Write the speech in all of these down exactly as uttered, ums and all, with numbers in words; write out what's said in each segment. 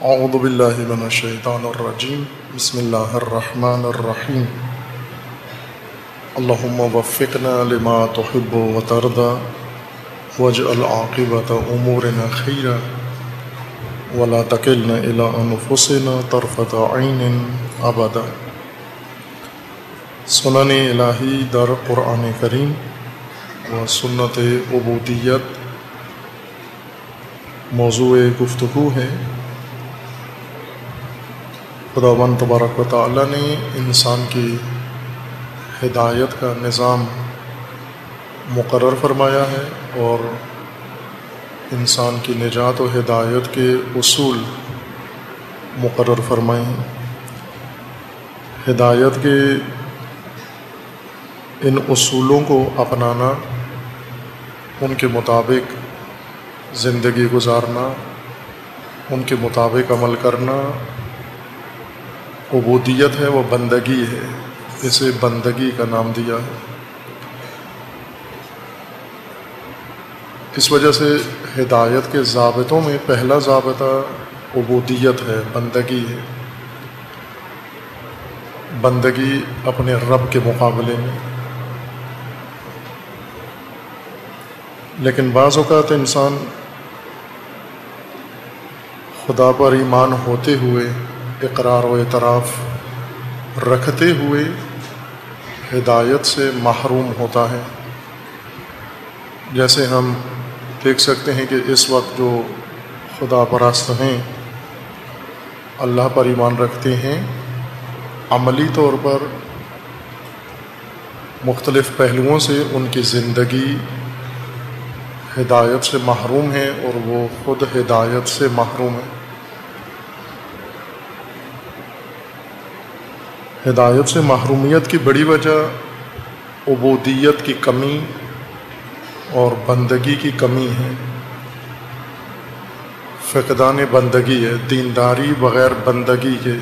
اعوذ باللہ من الشیطان الرجیم بسم اللہ الرحمن الرحیم اللہم وفقنا لما تحب وترضى واجعل عاقبۃ امورنا خیرا ولا تکلنا الی انفسنا طرفۃ عین ابدا۔ سنن الہی در قرآن کریم و سنت عبودیت موضوع گفتگو ہے۔ خداوند تبارک و تعالیٰ نے انسان کی ہدایت کا نظام مقرر فرمایا ہے اور انسان کی نجات و ہدایت کے اصول مقرر فرمائے ہیں۔ ہدایت کے ان اصولوں کو اپنانا، ان کے مطابق زندگی گزارنا، ان کے مطابق عمل کرنا عبودیت ہے، وہ بندگی ہے۔ اسے بندگی کا نام دیا ہے۔ اس وجہ سے ہدایت کے ضابطوں میں پہلا ضابطہ عبودیت ہے، بندگی ہے۔ بندگی اپنے رب کے مقابلے میں۔ لیکن بعض اوقات انسان خدا پر ایمان ہوتے ہوئے، اقرار و اعتراف رکھتے ہوئے ہدایت سے محروم ہوتا ہے۔ جیسے ہم دیکھ سکتے ہیں کہ اس وقت جو خدا پرست ہیں، اللہ پر ایمان رکھتے ہیں، عملی طور پر مختلف پہلوؤں سے ان کی زندگی ہدایت سے محروم ہے اور وہ خود ہدایت سے محروم ہے۔ ہدایت سے محرومیت کی بڑی وجہ عبودیت کی کمی اور بندگی کی کمی ہے۔ فقدان بندگی ہے، دینداری بغیر بندگی کے،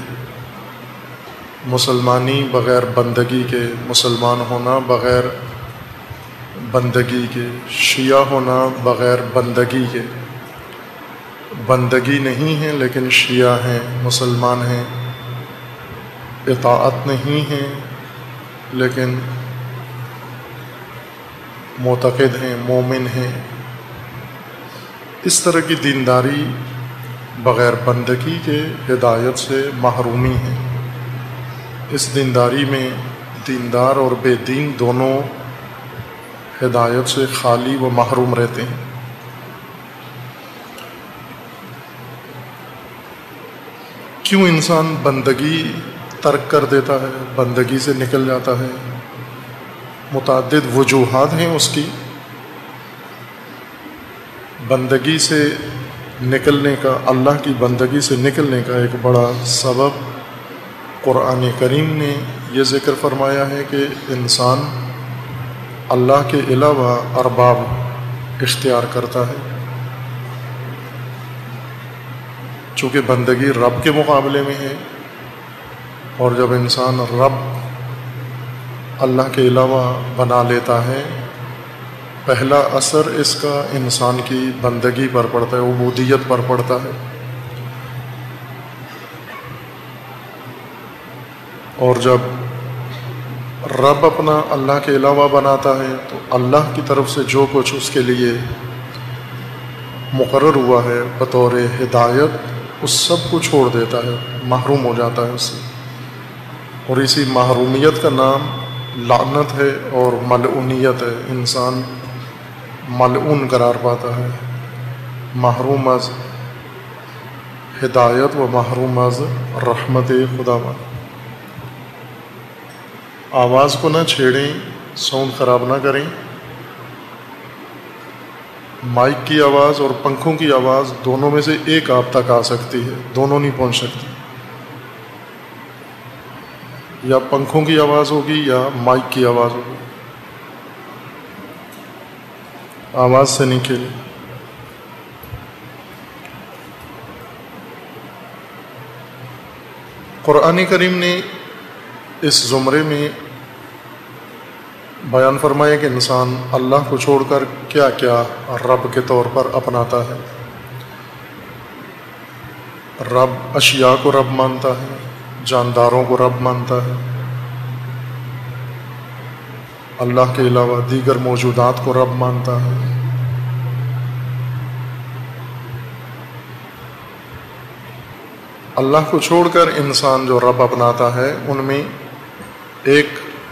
مسلمانی بغیر بندگی کے، مسلمان ہونا بغیر بندگی کے، شیعہ ہونا بغیر بندگی کے۔ بندگی نہیں ہے لیکن شیعہ ہیں، مسلمان ہیں۔ اطاعت نہیں ہے لیکن معتقد ہیں، مومن ہیں۔ اس طرح کی دینداری بغیر بندگی کے ہدایت سے محرومی ہے۔ اس دینداری میں دیندار اور بے دین دونوں ہدایت سے خالی و محروم رہتے ہیں۔ کیوں انسان بندگی ترک کر دیتا ہے، بندگی سے نکل جاتا ہے؟ متعدد وجوہات ہیں اس کی۔ بندگی سے نکلنے کا، اللہ کی بندگی سے نکلنے کا ایک بڑا سبب قرآن کریم نے یہ ذکر فرمایا ہے کہ انسان اللہ کے علاوہ ارباب اختیار کرتا ہے۔ چونکہ بندگی رب کے مقابلے میں ہے، اور جب انسان رب اللہ کے علاوہ بنا لیتا ہے، پہلا اثر اس کا انسان کی بندگی پر پڑتا ہے، عبودیت پر پڑتا ہے۔ اور جب رب اپنا اللہ کے علاوہ بناتا ہے تو اللہ کی طرف سے جو کچھ اس کے لیے مقرر ہوا ہے بطور ہدایت، اس سب کو چھوڑ دیتا ہے، محروم ہو جاتا ہے اس سے۔ اور اسی محرومیت کا نام لعنت ہے اور ملعونیت ہے۔ انسان ملعون قرار پاتا ہے، محروم از ہدایت و محروم از رحمت خداوند۔ آواز کو نہ چھیڑیں، ساؤنڈ خراب نہ کریں۔ مائک کی آواز اور پنکھوں کی آواز دونوں میں سے ایک آپ تک آ سکتی ہے، دونوں نہیں پہنچ سکتی۔ یا پنکھوں کی آواز ہوگی یا مائک کی آواز ہوگی۔ آواز سے نہیں کھیلیں۔ قرآن کریم نے اس زمرے میں بیان فرمایا کہ انسان اللہ کو چھوڑ کر کیا کیا رب کے طور پر اپناتا ہے۔ رب اشیاء کو رب مانتا ہے، جانداروں کو رب مانتا ہے، اللہ کے علاوہ دیگر موجودات کو رب مانتا ہے۔ اللہ کو چھوڑ کر انسان جو رب اپناتا ہے، ان میں ایک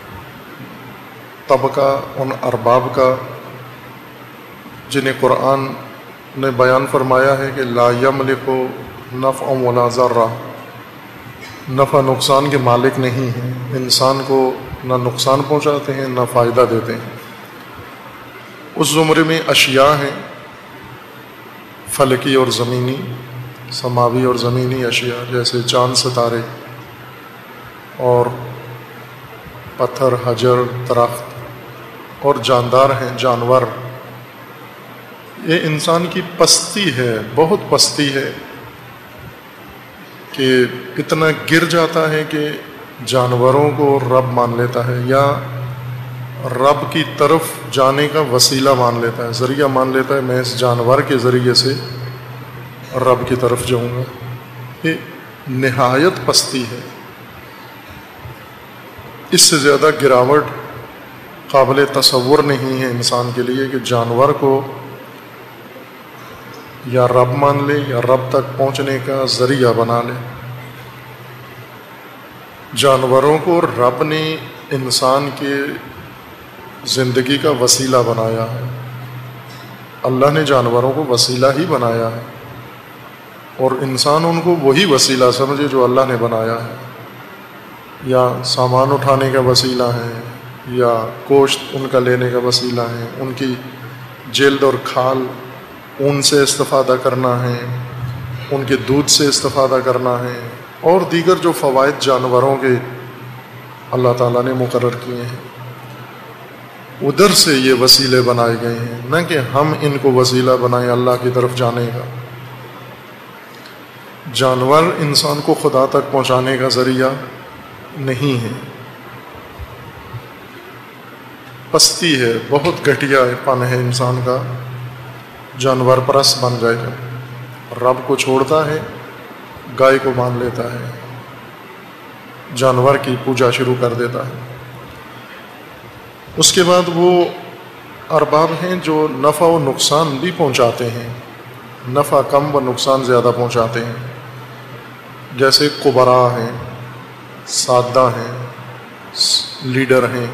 طبقہ ان ارباب کا جنہیں قرآن نے بیان فرمایا ہے کہ لا یملک نفع ولا ضرہ، نفع نقصان کے مالک نہیں ہیں، انسان کو نہ نقصان پہنچاتے ہیں نہ فائدہ دیتے ہیں۔ اس زمرے میں اشیاء ہیں، فلکی اور زمینی، سماوی اور زمینی اشیاء، جیسے چاند ستارے اور پتھر، حجر، درخت، اور جاندار ہیں، جانور۔ یہ انسان کی پستی ہے، بہت پستی ہے کہ اتنا گر جاتا ہے کہ جانوروں کو رب مان لیتا ہے، یا رب کی طرف جانے کا وسیلہ مان لیتا ہے، ذریعہ مان لیتا ہے، میں اس جانور کے ذریعے سے رب کی طرف جاؤں گا۔ یہ نہایت پستی ہے، اس سے زیادہ گراوٹ قابل تصور نہیں ہے انسان کے لیے کہ جانور کو یا رب مان لے یا رب تک پہنچنے کا ذریعہ بنا لے۔ جانوروں کو رب نے انسان کے زندگی کا وسیلہ بنایا ہے، اللہ نے جانوروں کو وسیلہ ہی بنایا ہے، اور انسان ان کو وہی وسیلہ سمجھے جو اللہ نے بنایا ہے، یا سامان اٹھانے کا وسیلہ ہے، یا گوشت ان کا لینے کا وسیلہ ہے، ان کی جلد اور کھال اون سے استفادہ کرنا ہے، ان کے دودھ سے استفادہ کرنا ہے، اور دیگر جو فوائد جانوروں کے اللہ تعالیٰ نے مقرر کیے ہیں، ادھر سے یہ وسیلے بنائے گئے ہیں، نہ کہ ہم ان کو وسیلہ بنائیں اللہ کی طرف جانے کا۔ جانور انسان کو خدا تک پہنچانے کا ذریعہ نہیں ہے، پستی ہے، بہت گھٹیا پن ہے انسان کا، جانور پرست بن جائے گا، رب کو چھوڑتا ہے، گائے کو مان لیتا ہے، جانور کی پوجا شروع کر دیتا ہے۔ اس کے بعد وہ ارباب ہیں جو نفع و نقصان بھی پہنچاتے ہیں، نفع کم و نقصان زیادہ پہنچاتے ہیں، جیسے قبراء ہیں، سادہ ہیں، لیڈر ہیں،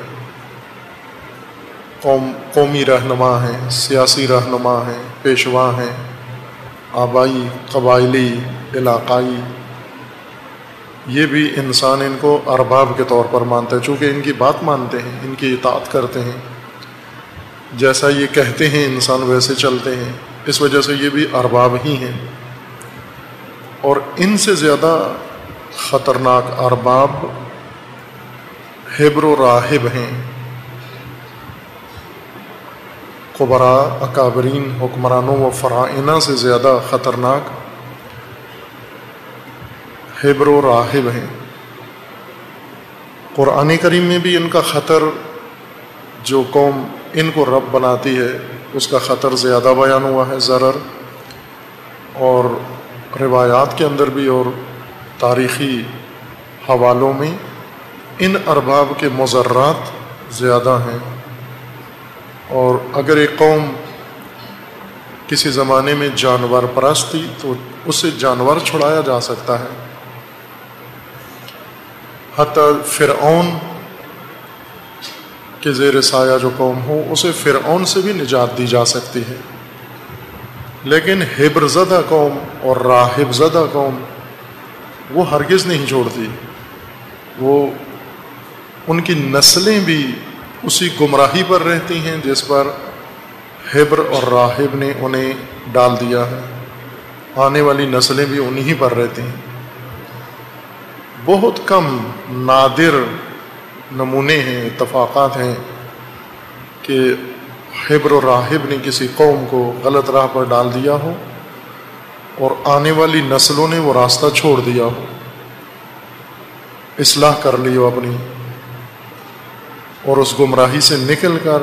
قوم قومی رہنما ہیں، سیاسی رہنما ہیں، پیشوا ہیں، آبائی، قبائلی، علاقائی، یہ بھی انسان ان کو ارباب کے طور پر مانتا ہے، چونکہ ان کی بات مانتے ہیں، ان کی اطاعت کرتے ہیں، جیسا یہ کہتے ہیں انسان ویسے چلتے ہیں، اس وجہ سے یہ بھی ارباب ہی ہیں۔ اور ان سے زیادہ خطرناک ارباب حبر و راہب ہیں، قبراء، اکابرین، حکمرانوں و فرائنہ سے زیادہ خطرناک حبر و راہب ہیں۔ قرآن کریم میں بھی ان کا خطر، جو قوم ان کو رب بناتی ہے اس کا خطر زیادہ بیان ہوا ہے، ضرر، اور روایات کے اندر بھی اور تاریخی حوالوں میں ان ارباب کے مضرات زیادہ ہیں۔ اور اگر ایک قوم کسی زمانے میں جانور پرست تھی تو اس سے جانور چھڑایا جا سکتا ہے، حتیٰ فرعون کے زیر سایہ جو قوم ہو اسے فرعون سے بھی نجات دی جا سکتی ہے، لیکن حبر زدہ قوم اور راہب زدہ قوم وہ ہرگز نہیں چھوڑتی، وہ ان کی نسلیں بھی اسی گمراہی پر رہتی ہیں جس پر حبر اور راہب نے انہیں ڈال دیا ہے، آنے والی نسلیں بھی انہی پر رہتی ہیں۔ بہت کم نادر نمونے ہیں، اتفاقات ہیں کہ حبر و راہب نے کسی قوم کو غلط راہ پر ڈال دیا ہو اور آنے والی نسلوں نے وہ راستہ چھوڑ دیا ہو، اصلاح کر لی ہو اپنی، اور اس گمراہی سے نکل کر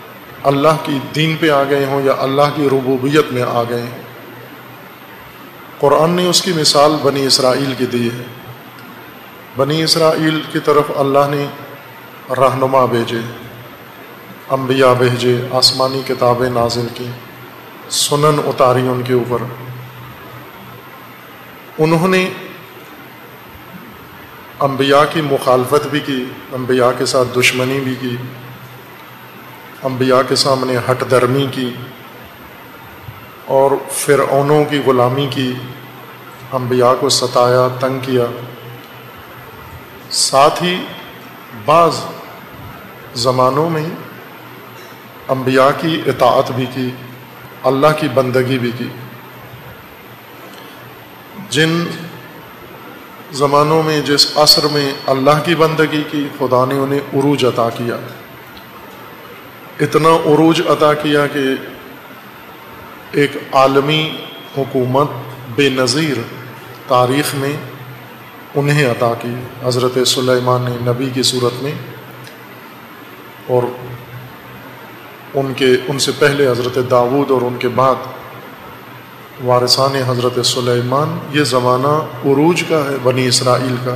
اللہ کی دین پہ آ گئے ہوں یا اللہ کی ربوبیت میں آ گئے ہیں۔ قرآن نے اس کی مثال بنی اسرائیل کی دی ہے۔ بنی اسرائیل کی طرف اللہ نے رہنما بھیجے، انبیاء بھیجے، آسمانی کتابیں نازل کی، سنن اتاری ان کے اوپر۔ انہوں نے انبیاء کی مخالفت بھی کی، انبیاء کے ساتھ دشمنی بھی کی، انبیاء کے سامنے ہٹ درمی کی، اور فرعونوں کی غلامی کی، انبیاء کو ستایا، تنگ کیا۔ ساتھ ہی بعض زمانوں میں انبیاء کی اطاعت بھی کی، اللہ کی بندگی بھی کی۔ جن زمانوں میں، جس عصر میں اللہ کی بندگی کی، خدا نے انہیں عروج عطا کیا، اتنا عروج عطا کیا کہ ایک عالمی حکومت بے نظیر تاریخ میں انہیں عطا کی۔ حضرت سلیمان نے نبی کی صورت میں، اور ان کے ان سے پہلے حضرت داؤد، اور ان کے بعد وارثان حضرت سلیمان۔ یہ زمانہ عروج کا ہے بنی اسرائیل کا،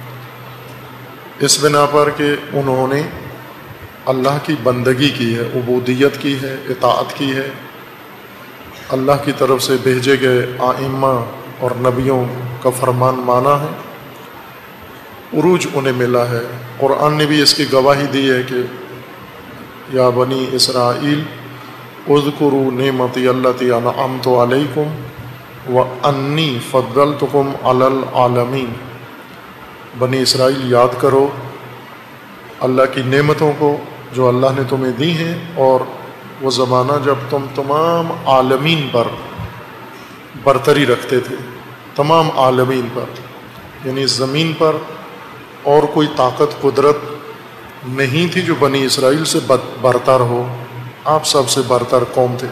اس بنا پر کہ انہوں نے اللہ کی بندگی کی ہے، عبودیت کی ہے، اطاعت کی ہے، اللہ کی طرف سے بھیجے گئے آئمہ اور نبیوں کا فرمان مانا ہے، عروج انہیں ملا ہے۔ قرآن نے بھی اس کی گواہی دی ہے کہ یا بنی اسرائیل اذکروا نعمتی التی انعمت علیکم وانی فضلتکم علی العالمین۔ بنی اسرائیل یاد کرو اللہ کی نعمتوں کو جو اللہ نے تمہیں دی ہیں، اور وہ زمانہ جب تم تمام عالمین پر برتری رکھتے تھے، تمام عالمین پر، یعنی زمین پر اور کوئی طاقت قدرت نہیں تھی جو بنی اسرائیل سے برتر ہو، آپ سب سے برتر قوم تھے۔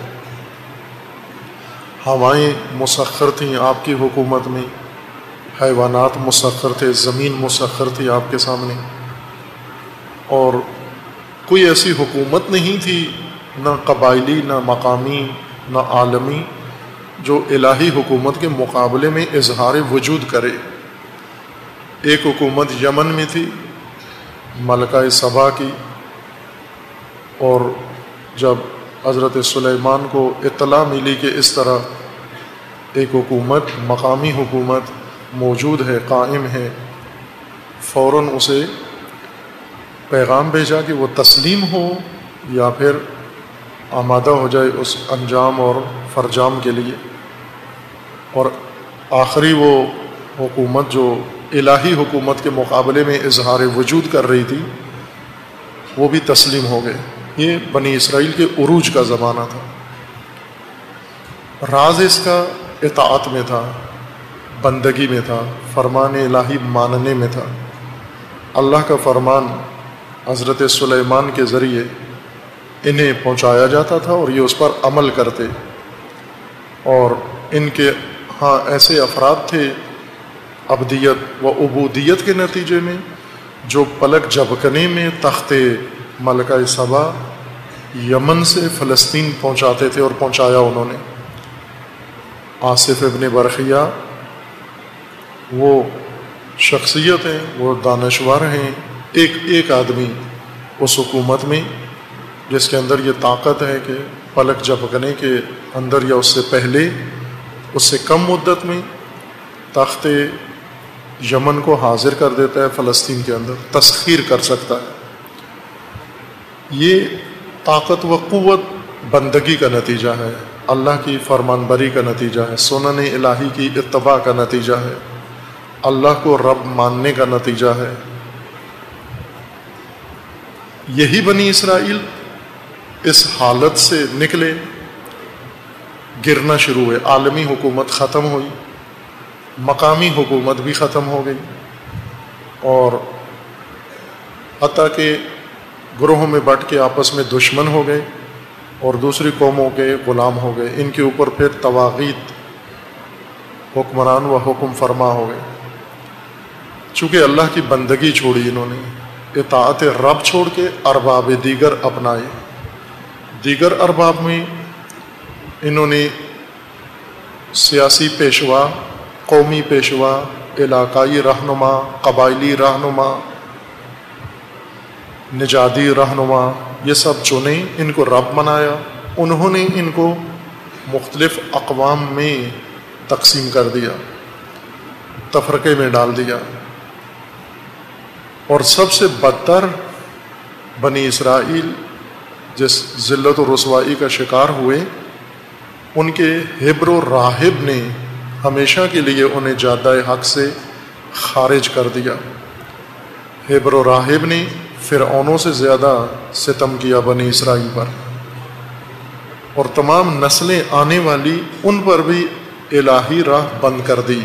ہوائیں مسخر تھیں آپ کی حکومت میں، حیوانات مسخر تھے، زمین مسخر تھی آپ کے سامنے، اور کوئی ایسی حکومت نہیں تھی، نہ قبائلی، نہ مقامی، نہ عالمی، جو الہی حکومت کے مقابلے میں اظہار وجود کرے۔ ایک حکومت یمن میں تھی، ملکہ سبا کی، اور جب حضرت سلیمان کو اطلاع ملی کہ اس طرح ایک حکومت، مقامی حکومت موجود ہے، قائم ہے، فوراً اسے پیغام بھیجا کہ وہ تسلیم ہو یا پھر آمادہ ہو جائے اس انجام اور فرجام کے لیے۔ اور آخری وہ حکومت جو الہی حکومت کے مقابلے میں اظہار وجود کر رہی تھی، وہ بھی تسلیم ہو گئے۔ یہ بنی اسرائیل کے عروج کا زمانہ تھا۔ راز اس کا اطاعت میں تھا، بندگی میں تھا، فرمان الہی ماننے میں تھا۔ اللہ کا فرمان حضرت سلیمان کے ذریعے انہیں پہنچایا جاتا تھا، اور یہ اس پر عمل کرتے۔ اور ان کے ہاں ایسے افراد تھے عبدیت و عبودیت کے نتیجے میں، جو پلک جھپکنے میں تخت ملکہ سبا یمن سے فلسطین پہنچاتے تھے، اور پہنچایا انہوں نے۔ آصف ابن برخیہ وہ شخصیت ہیں، وہ دانشور ہیں، ایک ایک آدمی اس حکومت میں جس کے اندر یہ طاقت ہے کہ پلک جھپکنے کے اندر یا اس سے پہلے، اس سے کم مدت میں تخت یمن کو حاضر کر دیتا ہے، فلسطین کے اندر تسخیر کر سکتا ہے۔ یہ طاقت و قوت بندگی کا نتیجہ ہے، اللہ کی فرمان بری کا نتیجہ ہے، سنن الہی کی اتباع کا نتیجہ ہے، اللہ کو رب ماننے کا نتیجہ ہے۔ یہی بنی اسرائیل اس حالت سے نکلے، گرنا شروع ہوئے، عالمی حکومت ختم ہوئی، مقامی حکومت بھی ختم ہو گئی، اور حتیٰ کہ گروہوں میں بٹ کے آپس میں دشمن ہو گئے، اور دوسری قوموں کے غلام ہو گئے۔ ان کے اوپر پھر طواغیت حکمران و حکم فرما ہو گئے، چونکہ اللہ کی بندگی چھوڑی انہوں نے، اطاعت رب چھوڑ کے ارباب دیگر اپنائے۔ دیگر ارباب میں انہوں نے سیاسی پیشوا، قومی پیشوا، علاقائی رہنما، قبائلی رہنما، نژادی رہنما، یہ سب چنے، ان کو رب بنایا. انہوں نے ان کو مختلف اقوام میں تقسیم کر دیا، تفرقے میں ڈال دیا. اور سب سے بدتر بنی اسرائیل جس ذلت و رسوائی کا شکار ہوئے، ان کے حبر و راہب نے ہمیشہ کے لیے انہیں جادہ حق سے خارج کر دیا. حبر و راہب نے فرعونوں سے زیادہ ستم کیا بنی اسرائیل پر، اور تمام نسلیں آنے والی ان پر بھی الہی راہ بند کر دی.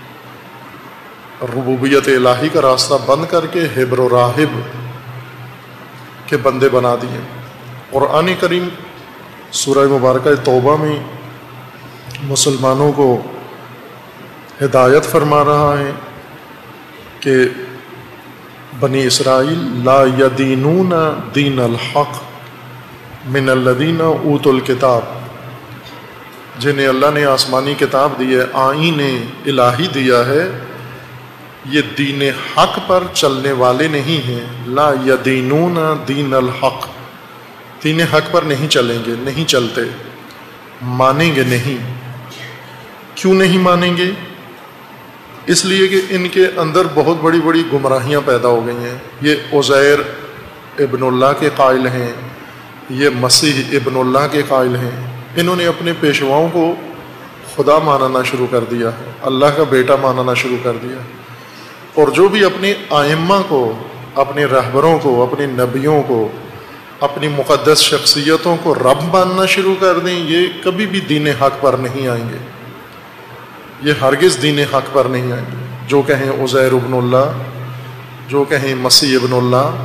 ربوبیت الہی کا راستہ بند کر کے حبر و راہب کے بندے بنا دیے. قرآن کریم سورہ مبارکہ توبہ میں مسلمانوں کو ہدایت فرما رہا ہے کہ بنی اسرائیل لا یدینون دین الحق من الذین اوتوا الکتاب، جنہیں اللہ نے آسمانی کتاب دی ہے، آئین الہی دیا ہے، یہ دین حق پر چلنے والے نہیں ہیں. لا یدینون دین الحق، دین حق پر نہیں چلیں گے، نہیں چلتے، مانیں گے نہیں. کیوں نہیں مانیں گے؟ اس لیے کہ ان کے اندر بہت بڑی بڑی گمراہیاں پیدا ہو گئی ہیں. یہ عزیر ابن اللہ کے قائل ہیں، یہ مسیح ابن اللہ کے قائل ہیں. انہوں نے اپنے پیشواؤں کو خدا ماننا شروع کر دیا، اللہ کا بیٹا ماننا شروع کر دیا. اور جو بھی اپنے ائمہ کو، اپنے رہبروں کو، اپنے نبیوں کو، اپنی مقدس شخصیتوں کو رب ماننا شروع کر دیں، یہ کبھی بھی دین حق پر نہیں آئیں گے، یہ ہرگز دین حق پر نہیں آئیں گے. جو کہیں عزیر ابن اللہ، جو کہیں مسیح ابن اللہ،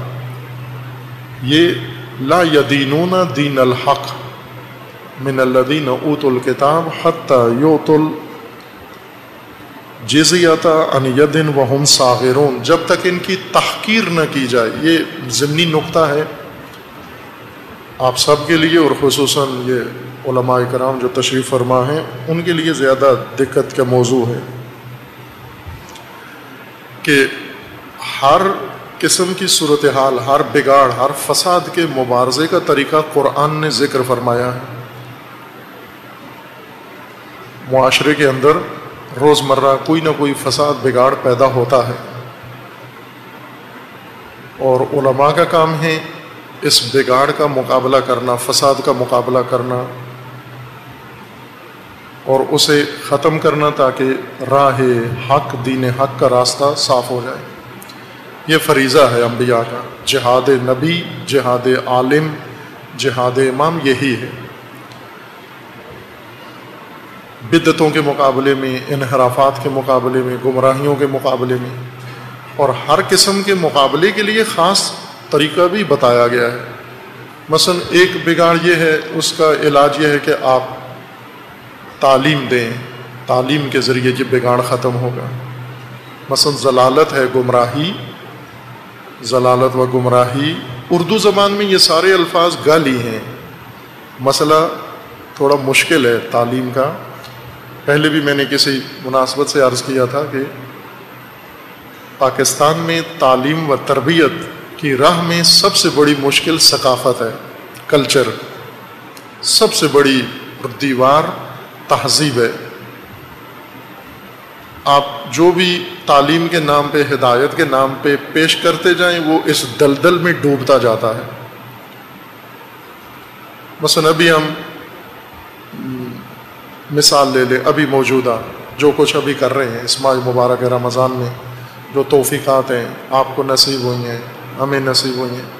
یہ لا یدینون دین الحق من الذین اوتوا الکتاب حتی یؤتوا الجزیۃ عن ید وہم صاغرون، جب تک ان کی تحقیر نہ کی جائے. یہ ضمنی نقطہ ہے آپ سب کے لیے، اور خصوصاً یہ علماء کرام جو تشریف فرما ہیں ان کے لیے زیادہ دقت کا موضوع ہے کہ ہر قسم کی صورتحال، ہر بگاڑ، ہر فساد کے مبارزے کا طریقہ قرآن نے ذکر فرمایا ہے. معاشرے کے اندر روزمرہ کوئی نہ کوئی فساد بگاڑ پیدا ہوتا ہے، اور علماء کا کام ہے اس بگاڑ کا مقابلہ کرنا، فساد کا مقابلہ کرنا اور اسے ختم کرنا، تاکہ راہ حق، دین حق کا راستہ صاف ہو جائے. یہ فریضہ ہے انبیاء کا. جہاد نبی، جہاد عالم، جہاد امام یہی ہے. بدعتوں کے مقابلے میں، انحرافات کے مقابلے میں، گمراہیوں کے مقابلے میں، اور ہر قسم کے مقابلے کے لیے خاص طریقہ بھی بتایا گیا ہے. مثلا ایک بگاڑ یہ ہے، اس کا علاج یہ ہے کہ آپ تعلیم دیں، تعلیم کے ذریعے یہ بگاڑ ختم ہوگا. مثلا ضلالت ہے، گمراہی، ضلالت و گمراہی، اردو زبان میں یہ سارے الفاظ گالی ہیں. مسئلہ تھوڑا مشکل ہے تعلیم کا. پہلے بھی میں نے کسی مناسبت سے عرض کیا تھا کہ پاکستان میں تعلیم و تربیت کی راہ میں سب سے بڑی مشکل ثقافت ہے، کلچر. سب سے بڑی دیوار تہذیب ہے. آپ جو بھی تعلیم کے نام پہ، ہدایت کے نام پہ پیش کرتے جائیں، وہ اس دلدل میں ڈوبتا جاتا ہے. مثلا ابھی ہم مثال لے لیں، ابھی موجودہ جو کچھ ابھی کر رہے ہیں اس ماہ مبارک رمضان میں، جو توفیقات ہیں آپ کو نصیب ہوئی ہیں، ہمیں نصیب ہوئی ہیں،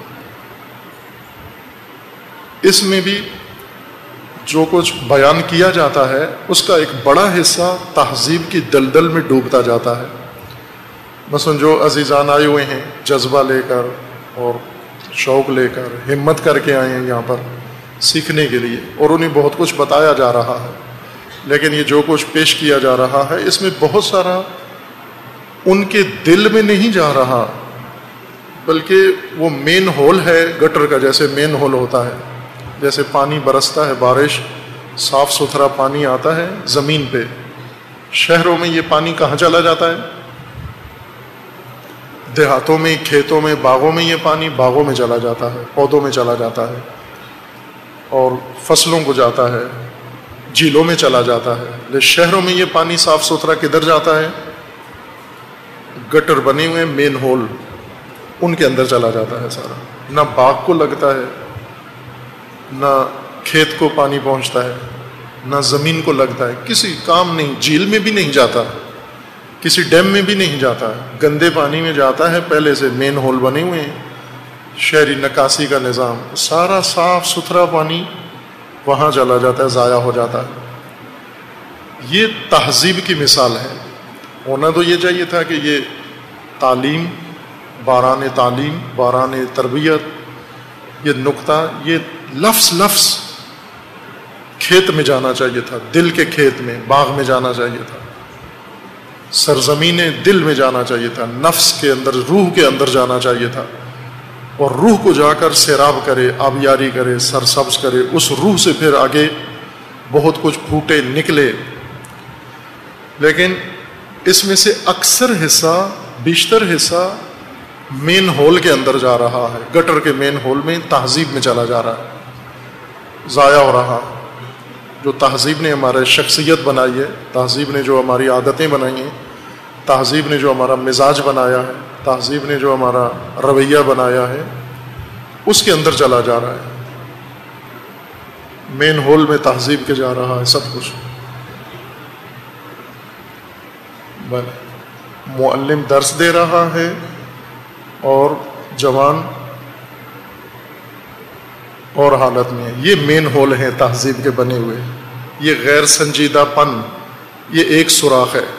اس میں بھی جو کچھ بیان کیا جاتا ہے اس کا ایک بڑا حصہ تہذیب کی دلدل میں ڈوبتا جاتا ہے. مثلا جو عزیزان آئے ہوئے ہیں جذبہ لے کر اور شوق لے کر، ہمت کر کے آئے ہیں یہاں پر سیکھنے کے لیے، اور انہیں بہت کچھ بتایا جا رہا ہے، لیکن یہ جو کچھ پیش کیا جا رہا ہے اس میں بہت سارا ان کے دل میں نہیں جا رہا، بلکہ وہ مین ہول ہے گٹر کا. جیسے مین ہول ہوتا ہے، جیسے پانی برستا ہے، بارش صاف ستھرا پانی آتا ہے زمین پہ، شہروں میں یہ پانی کہاں چلا جاتا ہے؟ دیہاتوں میں، کھیتوں میں، باغوں میں یہ پانی باغوں میں چلا جاتا ہے، پودوں میں چلا جاتا ہے اور فصلوں کو جاتا ہے، جھیلوں میں چلا جاتا ہے۔ لیکن شہروں میں یہ پانی صاف ستھرا کدھر جاتا ہے؟ گٹر بنے ہوئے مین ہول، ان کے اندر چلا جاتا ہے سارا، نہ باغ کو لگتا ہے، نہ کھیت کو پانی پہنچتا ہے، نہ زمین کو لگتا ہے، کسی کام نہیں، جھیل میں بھی نہیں جاتا، کسی ڈیم میں بھی نہیں جاتا، گندے پانی میں جاتا ہے، پہلے سے مین ہول بنے ہوئے ہیں، شہری نکاسی کا نظام، سارا صاف ستھرا پانی وہاں چلا جاتا ہے، ضائع ہو جاتا ہے۔ یہ تہذیب کی مثال ہے۔ ہونا تو یہ چاہیے تھا کہ یہ تعلیم، باران تعلیم، باران تربیت، یہ نقطہ، یہ لفظ لفظ کھیت میں جانا چاہیے تھا، دل کے کھیت میں، باغ میں جانا چاہیے تھا، سرزمین دل میں جانا چاہیے تھا، نفس کے اندر، روح کے اندر جانا چاہیے تھا، اور روح کو جا کر سیراب کرے، آبیاری کرے، سرسبز کرے، اس روح سے پھر آگے بہت کچھ پھوٹے نکلے۔ لیکن اس میں سے اکثر حصہ، بیشتر حصہ مین ہول کے اندر جا رہا ہے، گٹر کے مین ہول میں، تہذیب میں چلا جا رہا ہے، ضائع ہو رہا ہے۔ جو تہذیب نے ہمارے شخصیت بنائی ہے، تہذیب نے جو ہماری عادتیں بنائی ہیں، تہذیب نے جو ہمارا مزاج بنایا ہے، تہذیب نے جو ہمارا رویہ بنایا ہے، اس کے اندر چلا جا رہا ہے، مین ہول میں تہذیب کے جا رہا ہے سب کچھ۔ معلم درس دے رہا ہے اور جوان اور حالت میں ہے، یہ مین ہول ہیں تہذیب کے بنے ہوئے۔ یہ غیر سنجیدہ پن، یہ ایک سوراخ ہے،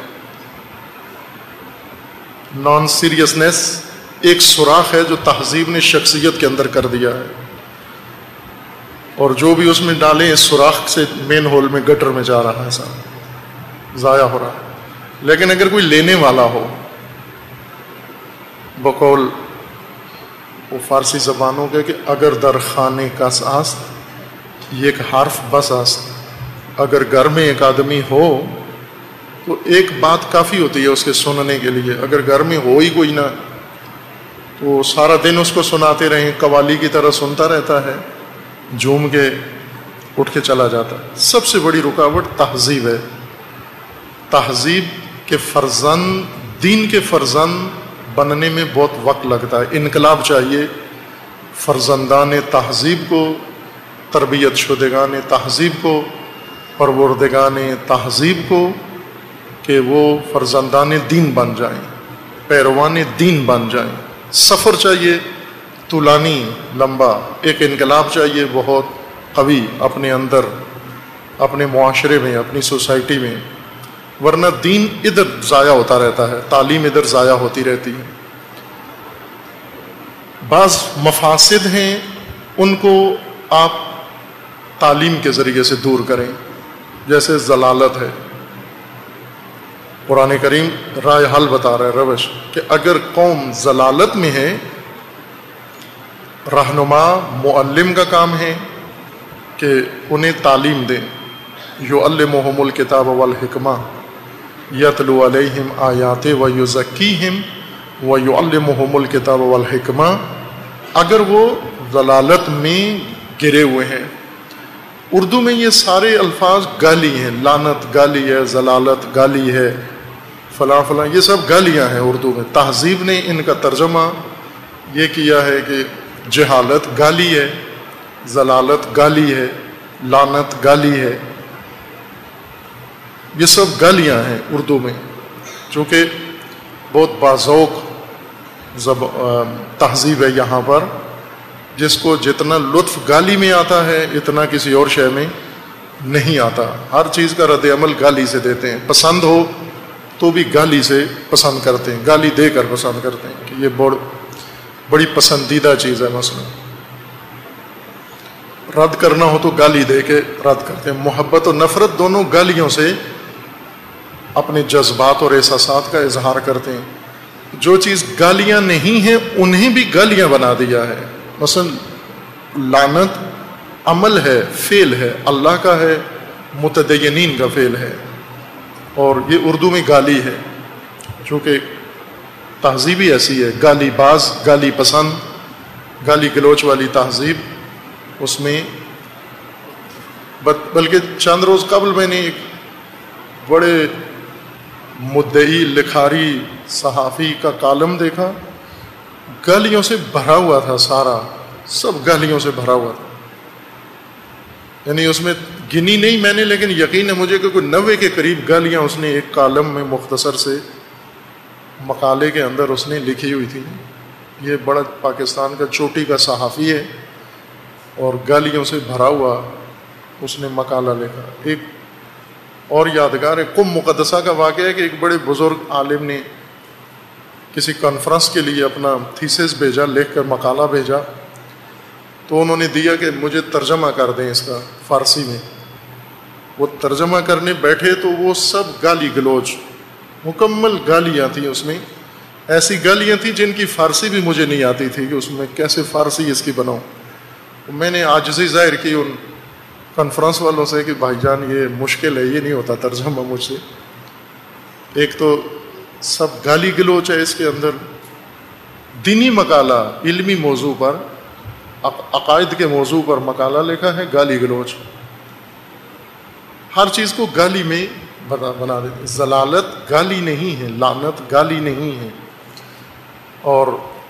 نان سیریسنس ایک سوراخ ہے جو تہذیب نے شخصیت کے اندر کر دیا ہے، اور جو بھی اس میں ڈالیں اس سوراخ سے مین ہول میں، گٹر میں جا رہا ہے، سب ضائع ہو رہا ہے۔ لیکن اگر کوئی لینے والا ہو، بقول وہ فارسی زبانوں کے کہ اگر در خانے کس است یک حرف بس است، اگر گھر میں ایک آدمی ہو تو ایک بات کافی ہوتی ہے اس کے سننے کے لیے، اگر گھر میں ہو ہی کوئی نہ تو سارا دن اس کو سناتے رہیں، قوالی کی طرح سنتا رہتا ہے، جھوم کے اٹھ کے چلا جاتا ہے۔ سب سے بڑی رکاوٹ تہذیب ہے۔ تہذیب کے فرزند، دین کے فرزند بننے میں بہت وقت لگتا ہے، انقلاب چاہیے فرزندان تہذیب کو، تربیت شدگان تہذیب کو، پروردگان تہذیب کو، کہ وہ فرزندان دین بن جائیں، پیروان دین بن جائیں۔ سفر چاہیے طولانی، لمبا، ایک انقلاب چاہیے بہت قوی اپنے اندر، اپنے معاشرے میں، اپنی سوسائٹی میں، ورنہ دین ادھر ضائع ہوتا رہتا ہے، تعلیم ادھر ضائع ہوتی رہتی ہے۔ بعض مفاسد ہیں، ان کو آپ تعلیم کے ذریعے سے دور کریں، جیسے ضلالت ہے۔ قرآن کریم رائے حل بتا رہا ہے، روش، کہ اگر قوم ضلالت میں ہے، رہنما معلم کا کام ہے کہ انہیں تعلیم دیں، یعلمہم الکتاب والحکمہ یتلو علیہم آیات ویزکیہم ویعلمہم الکتاب والحکمہ۔ اگر وہ ضلالت میں گرے ہوئے ہیں، اردو میں یہ سارے الفاظ گالی ہیں، لعنت گالی ہے، ضلالت گالی ہے، فلاں فلاں، یہ سب گالیاں ہیں اردو میں۔ تہذیب نے ان کا ترجمہ یہ کیا ہے کہ جہالت گالی ہے، ضلالت گالی ہے، لعنت گالی ہے، یہ سب گالیاں ہیں اردو میں، چونکہ بہت باذوق زب... تہذیب ہے یہاں پر، جس کو جتنا لطف گالی میں آتا ہے اتنا کسی اور شے میں نہیں آتا۔ ہر چیز کا رد عمل گالی سے دیتے ہیں، پسند ہو تو بھی گالی سے پسند کرتے ہیں، گالی دے کر پسند کرتے ہیں کہ یہ بڑ بڑی پسندیدہ چیز ہے۔ مثلا رد کرنا ہو تو گالی دے کے رد کرتے ہیں۔ محبت اور نفرت دونوں گالیوں سے اپنے جذبات اور احساسات کا اظہار کرتے ہیں۔ جو چیز گالیاں نہیں ہیں انہیں بھی گالیاں بنا دیا ہے۔ مثلا لعنت عمل ہے، فعل ہے، اللہ کا ہے، متدینین کا فعل ہے، اور یہ اردو میں گالی ہے، چونکہ تہذیب ہی ایسی ہے، گالی باز، گالی پسند، گالی گلوچ والی تہذیب. اس میں بلکہ چند روز قبل میں نے ایک بڑے مدعی لکھاری صحافی کا کالم دیکھا، گالیوں سے بھرا ہوا تھا، سارا سب گالیوں سے بھرا ہوا تھا. یعنی اس میں گنی نہیں میں نے، لیکن یقین ہے مجھے کہ کوئی نوے کے قریب گالیاں اس نے ایک کالم میں مختصر سے مقالے کے اندر اس نے لکھی ہوئی تھی. یہ بڑا پاکستان کا چوٹی کا صحافی ہے اور گالیوں سے بھرا ہوا اس نے مقالہ لکھا. ایک اور یادگار ہے، قم مقدسہ کا واقعہ ہے کہ ایک بڑے بزرگ عالم نے کسی کانفرنس کے لیے اپنا تھیسس بھیجا، لکھ کر مقالہ بھیجا، تو انہوں نے دیا کہ مجھے ترجمہ کر دیں اس کا فارسی میں. وہ ترجمہ کرنے بیٹھے تو وہ سب گالی گلوچ، مکمل گالیاں تھیں اس میں، ایسی گالیاں تھیں جن کی فارسی بھی مجھے نہیں آتی تھی کہ اس میں کیسے فارسی اس کی بناؤں. میں نے عاجزی ظاہر کی ان کانفرنس والوں سے کہ بھائی جان یہ مشکل ہے، یہ نہیں ہوتا ترجمہ مجھ سے. ایک تو سب گالی گلوچ ہے اس کے اندر، دینی مقالہ علمی موضوع پر، عقائد کے موضوع پر مقالہ لکھا ہے، گالی گلوچ، ہر چیز کو گالی میں بنا بنا دیتے. ضلالت گالی نہیں ہے، لعنت گالی نہیں ہے، اور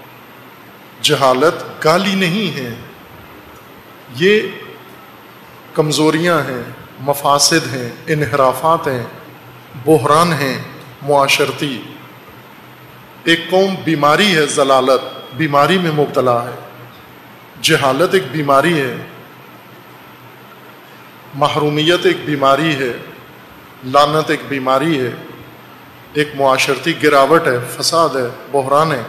جہالت گالی نہیں ہے. یہ کمزوریاں ہیں، مفاسد ہیں، انحرافات ہیں، بحران ہیں معاشرتی. ایک قوم بیماری ہے، ضلالت بیماری میں مبتلا ہے، جہالت ایک بیماری ہے، محرومیت ایک بیماری ہے، لعنت ایک بیماری ہے، ایک معاشرتی گراوٹ ہے، فساد ہے، بحران ہے.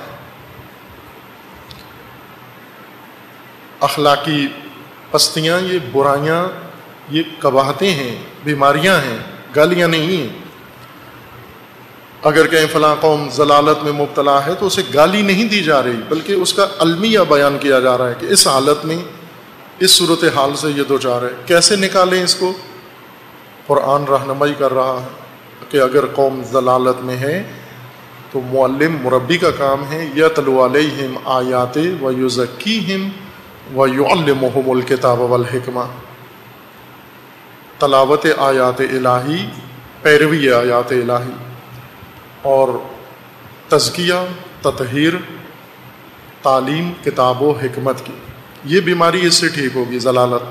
اخلاقی پستیاں، یہ برائیاں، یہ قباحتیں ہیں، بیماریاں ہیں، گالیاں نہیں ہیں. اگر کہیں فلاں قوم ضلالت میں مبتلا ہے تو اسے گالی نہیں دی جا رہی، بلکہ اس کا المیہ بیان کیا جا رہا ہے کہ اس حالت میں، اس صورتحال سے یہ دو چار ہے، کیسے نکالیں اس کو. قرآن رہنمائی کر رہا ہے کہ اگر قوم ضلالت میں ہے تو معلم مربی کا کام ہے، یتلو علیہم آیات و یزکیہم و یعلمہم الکتاب والحکمہ. تلاوت آیات الہی، پیروی آیات الہی، اور تزکیہ، تطہیر، تعلیم کتاب و حکمت کی. یہ بیماری اس سے ٹھیک ہوگی، ضلالت.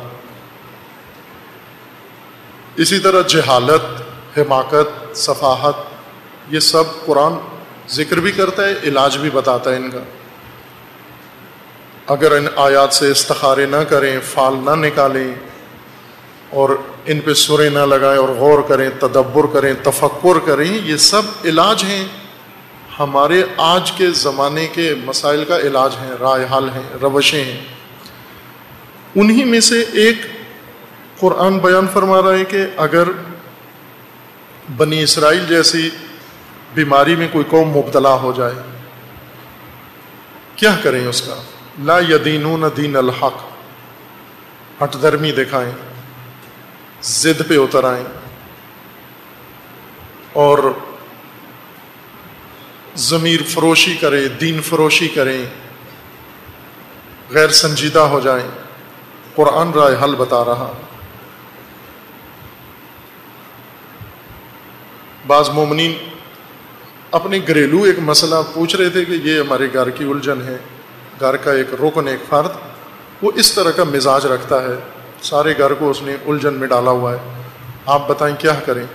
اسی طرح جہالت، حماقت، سفاہت، یہ سب قرآن ذکر بھی کرتا ہے، علاج بھی بتاتا ہے ان کا. اگر ان آیات سے استخارے نہ کریں، فال نہ نکالیں، اور ان پہ سرے نہ لگائیں اور غور کریں، تدبر کریں، تفکر کریں، یہ سب علاج ہیں، ہمارے آج کے زمانے کے مسائل کا علاج ہیں، رائے حل ہیں، روشیں ہیں. انہی میں سے ایک قرآن بیان فرما رہا ہے کہ اگر بنی اسرائیل جیسی بیماری میں کوئی قوم مبتلا ہو جائے، کیا کریں اس کا؟ لا یدینون دین الحق، ہٹ درمی دکھائیں، ضد پہ اتر آئیں، اور ضمیر فروشی کریں، دین فروشی کریں، غیر سنجیدہ ہو جائیں. قرآن رائے حل بتا رہا. بعض مومنین اپنے گھریلو ایک مسئلہ پوچھ رہے تھے کہ یہ ہمارے گھر کی الجھن ہے، گھر کا ایک رکن، ایک فرد، وہ اس طرح کا مزاج رکھتا ہے، سارے گھر کو اس نے الجھن میں ڈالا ہوا ہے، آپ بتائیں کیا کریں؟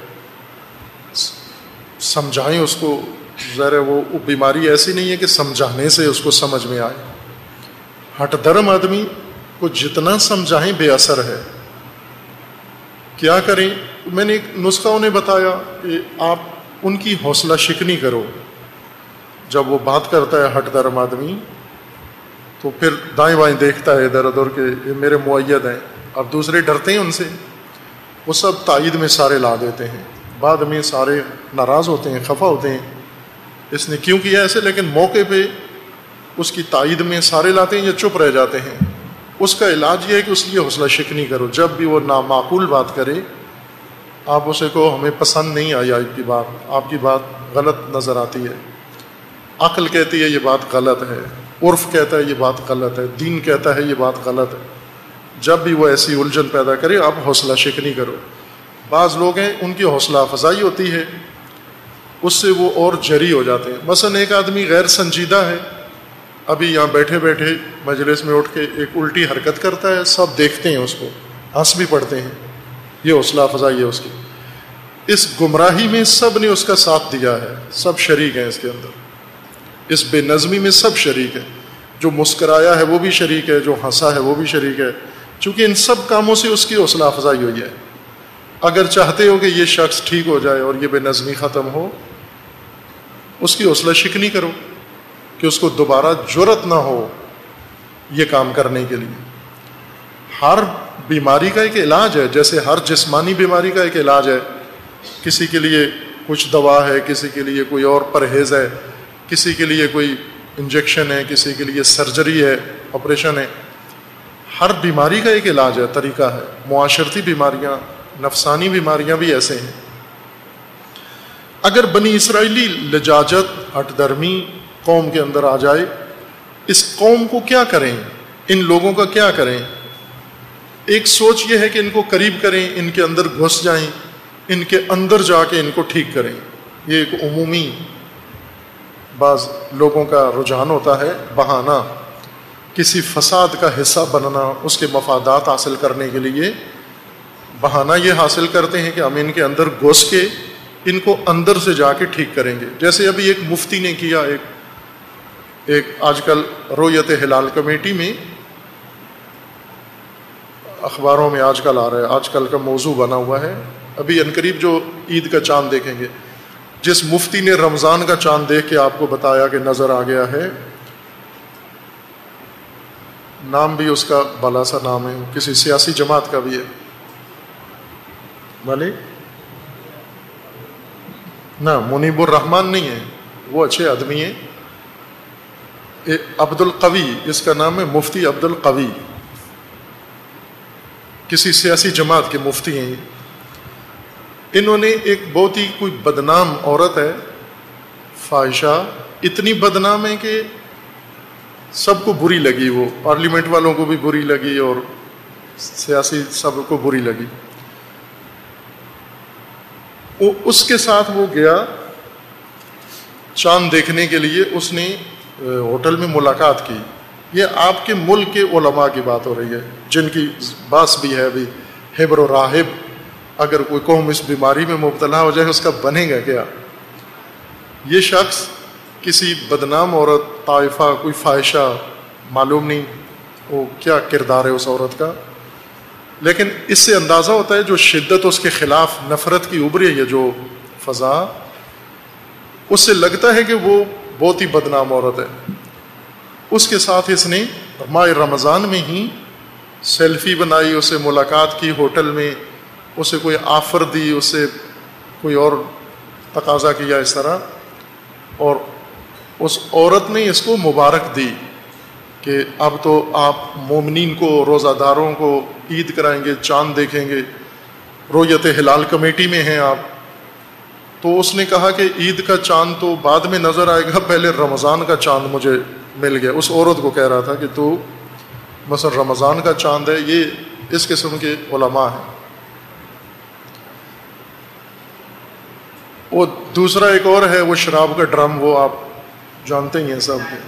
سمجھائیں اس کو. ظاہر ہے وہ بیماری ایسی نہیں ہے کہ سمجھانے سے اس کو سمجھ میں آئے. ہٹ درم آدمی کو جتنا سمجھائیں بے اثر ہے. کیا کریں؟ میں نے ایک نسخہ انہیں بتایا کہ آپ ان کی حوصلہ شکنی کرو. جب وہ بات کرتا ہے ہٹ درم آدمی تو پھر دائیں بائیں دیکھتا ہے ادھر ادھر کہ یہ میرے معید ہیں. اب دوسرے ڈرتے ہیں ان سے، وہ سب تائید میں سارے لا دیتے ہیں، بعد میں سارے ناراض ہوتے ہیں، خفا ہوتے ہیں اس نے کیوں کیا ایسے، لیکن موقع پہ اس کی تائید میں سارے لاتے ہیں یا چپ رہ جاتے ہیں. اس کا علاج یہ ہے کہ اس لیے حوصلہ شکنی کرو. جب بھی وہ نامعقول بات کرے آپ اسے کو ہمیں پسند نہیں آئی آپ کی بات، آپ کی بات غلط نظر آتی ہے، عقل کہتی ہے یہ بات غلط ہے، عرف کہتا ہے یہ بات غلط ہے، دین کہتا ہے یہ بات غلط ہے، جب بھی وہ ایسی الجھن پیدا کرے آپ حوصلہ شکنی کرو۔ بعض لوگ ہیں ان کی حوصلہ افزائی ہوتی ہے، اس سے وہ اور جری ہو جاتے ہیں۔ مثلا ایک آدمی غیر سنجیدہ ہے، ابھی یہاں بیٹھے بیٹھے مجلس میں اٹھ کے ایک الٹی حرکت کرتا ہے، سب دیکھتے ہیں اس کو، ہنس بھی پڑتے ہیں، یہ حوصلہ افزائی ہے اس کی۔ اس گمراہی میں سب نے اس کا ساتھ دیا ہے، سب شریک ہیں اس کے اندر، اس بے نظمی میں سب شریک ہے، جو مسکرایا ہے وہ بھی شریک ہے، جو ہنسا ہے وہ بھی شریک ہے، چونکہ ان سب کاموں سے اس کی حوصلہ افزائی ہوئی ہے۔ اگر چاہتے ہو کہ یہ شخص ٹھیک ہو جائے اور یہ بے نظمی ختم ہو، اس کی حوصلہ شکنی کرو کہ اس کو دوبارہ جرأت نہ ہو یہ کام کرنے کے لیے۔ ہر بیماری کا ایک علاج ہے، جیسے ہر جسمانی بیماری کا ایک علاج ہے، کسی کے لیے کچھ دوا ہے، کسی کے لیے کوئی اور پرہیز ہے، کسی کے لیے کوئی انجیکشن ہے، کسی کے لیے سرجری ہے، آپریشن ہے۔ ہر بیماری کا ایک علاج ہے، طریقہ ہے۔ معاشرتی بیماریاں، نفسانی بیماریاں بھی ایسے ہیں۔ اگر بنی اسرائیلی لجاجت، ہٹ درمی قوم کے اندر آ جائے، اس قوم کو کیا کریں، ان لوگوں کا کیا کریں؟ ایک سوچ یہ ہے کہ ان کو قریب کریں، ان کے اندر گھس جائیں، ان کے اندر جا کے ان کو ٹھیک کریں۔ یہ ایک عمومی بعض لوگوں کا رجحان ہوتا ہے، بہانہ، کسی فساد کا حصہ بننا، اس کے مفادات حاصل کرنے کے لیے بہانہ یہ حاصل کرتے ہیں کہ ہم ان کے اندر گھس کے ان کو اندر سے جا کے ٹھیک کریں گے۔ جیسے ابھی ایک مفتی نے کیا، ایک ایک آج کل رویت ہلال کمیٹی میں اخباروں میں آج کل آ رہا ہے، آج کل کا موضوع بنا ہوا ہے، ابھی عنقریب جو عید کا چاند دیکھیں گے، جس مفتی نے رمضان کا چاند دیکھ کے آپ کو بتایا کہ نظر آ گیا ہے، نام بھی اس کا بھلا سا نام ہے، کسی سیاسی جماعت کا بھی ہے، بھلے نہ منیب الرحمان نہیں ہے، وہ اچھے آدمی ہیں، عبد القوی اس کا نام ہے، مفتی عبد القوی، کسی سیاسی جماعت کے مفتی ہیں۔ انہوں نے ایک بہت ہی کوئی بدنام عورت ہے، فاحشہ، اتنی بدنام ہے کہ سب کو بری لگی، وہ پارلیمنٹ والوں کو بھی بری لگی اور سیاسی سب کو بری لگی۔ وہ اس کے ساتھ وہ گیا چاند دیکھنے کے لیے، اس نے ہوٹل میں ملاقات کی۔ یہ آپ کے ملک کے علماء کی بات ہو رہی ہے، جن کی باس بھی ہے ابھی، حبر و راہب۔ اگر کوئی قوم اس بیماری میں مبتلا ہو جائے اس کا بنے گا کیا؟ یہ شخص کسی بدنام عورت، طائفہ، کوئی فاحشہ، معلوم نہیں وہ کیا کردار ہے اس عورت کا، لیکن اس سے اندازہ ہوتا ہے جو شدت اس کے خلاف نفرت کی ابھری ہے، جو فضا، اس سے لگتا ہے کہ وہ بہت ہی بدنام عورت ہے۔ اس کے ساتھ اس نے ماہ رمضان میں ہی سیلفی بنائی، اسے ملاقات کی ہوٹل میں، اسے کوئی آفر دی، اسے کوئی اور تقاضا کیا اس طرح، اور اس عورت نے اس کو مبارک دی کہ اب تو آپ مومنین کو، روزہ داروں کو عید کرائیں گے، چاند دیکھیں گے، رویت ہلال کمیٹی میں ہیں آپ۔ تو اس نے کہا کہ عید کا چاند تو بعد میں نظر آئے گا، پہلے رمضان کا چاند مجھے مل گیا۔ اس عورت کو کہہ رہا تھا کہ تو مثلا رمضان کا چاند ہے۔ یہ اس قسم کے علماء ہیں۔ وہ دوسرا ایک اور ہے، وہ شراب کا ڈرم، وہ آپ جانتے ہی ہیں سب کے،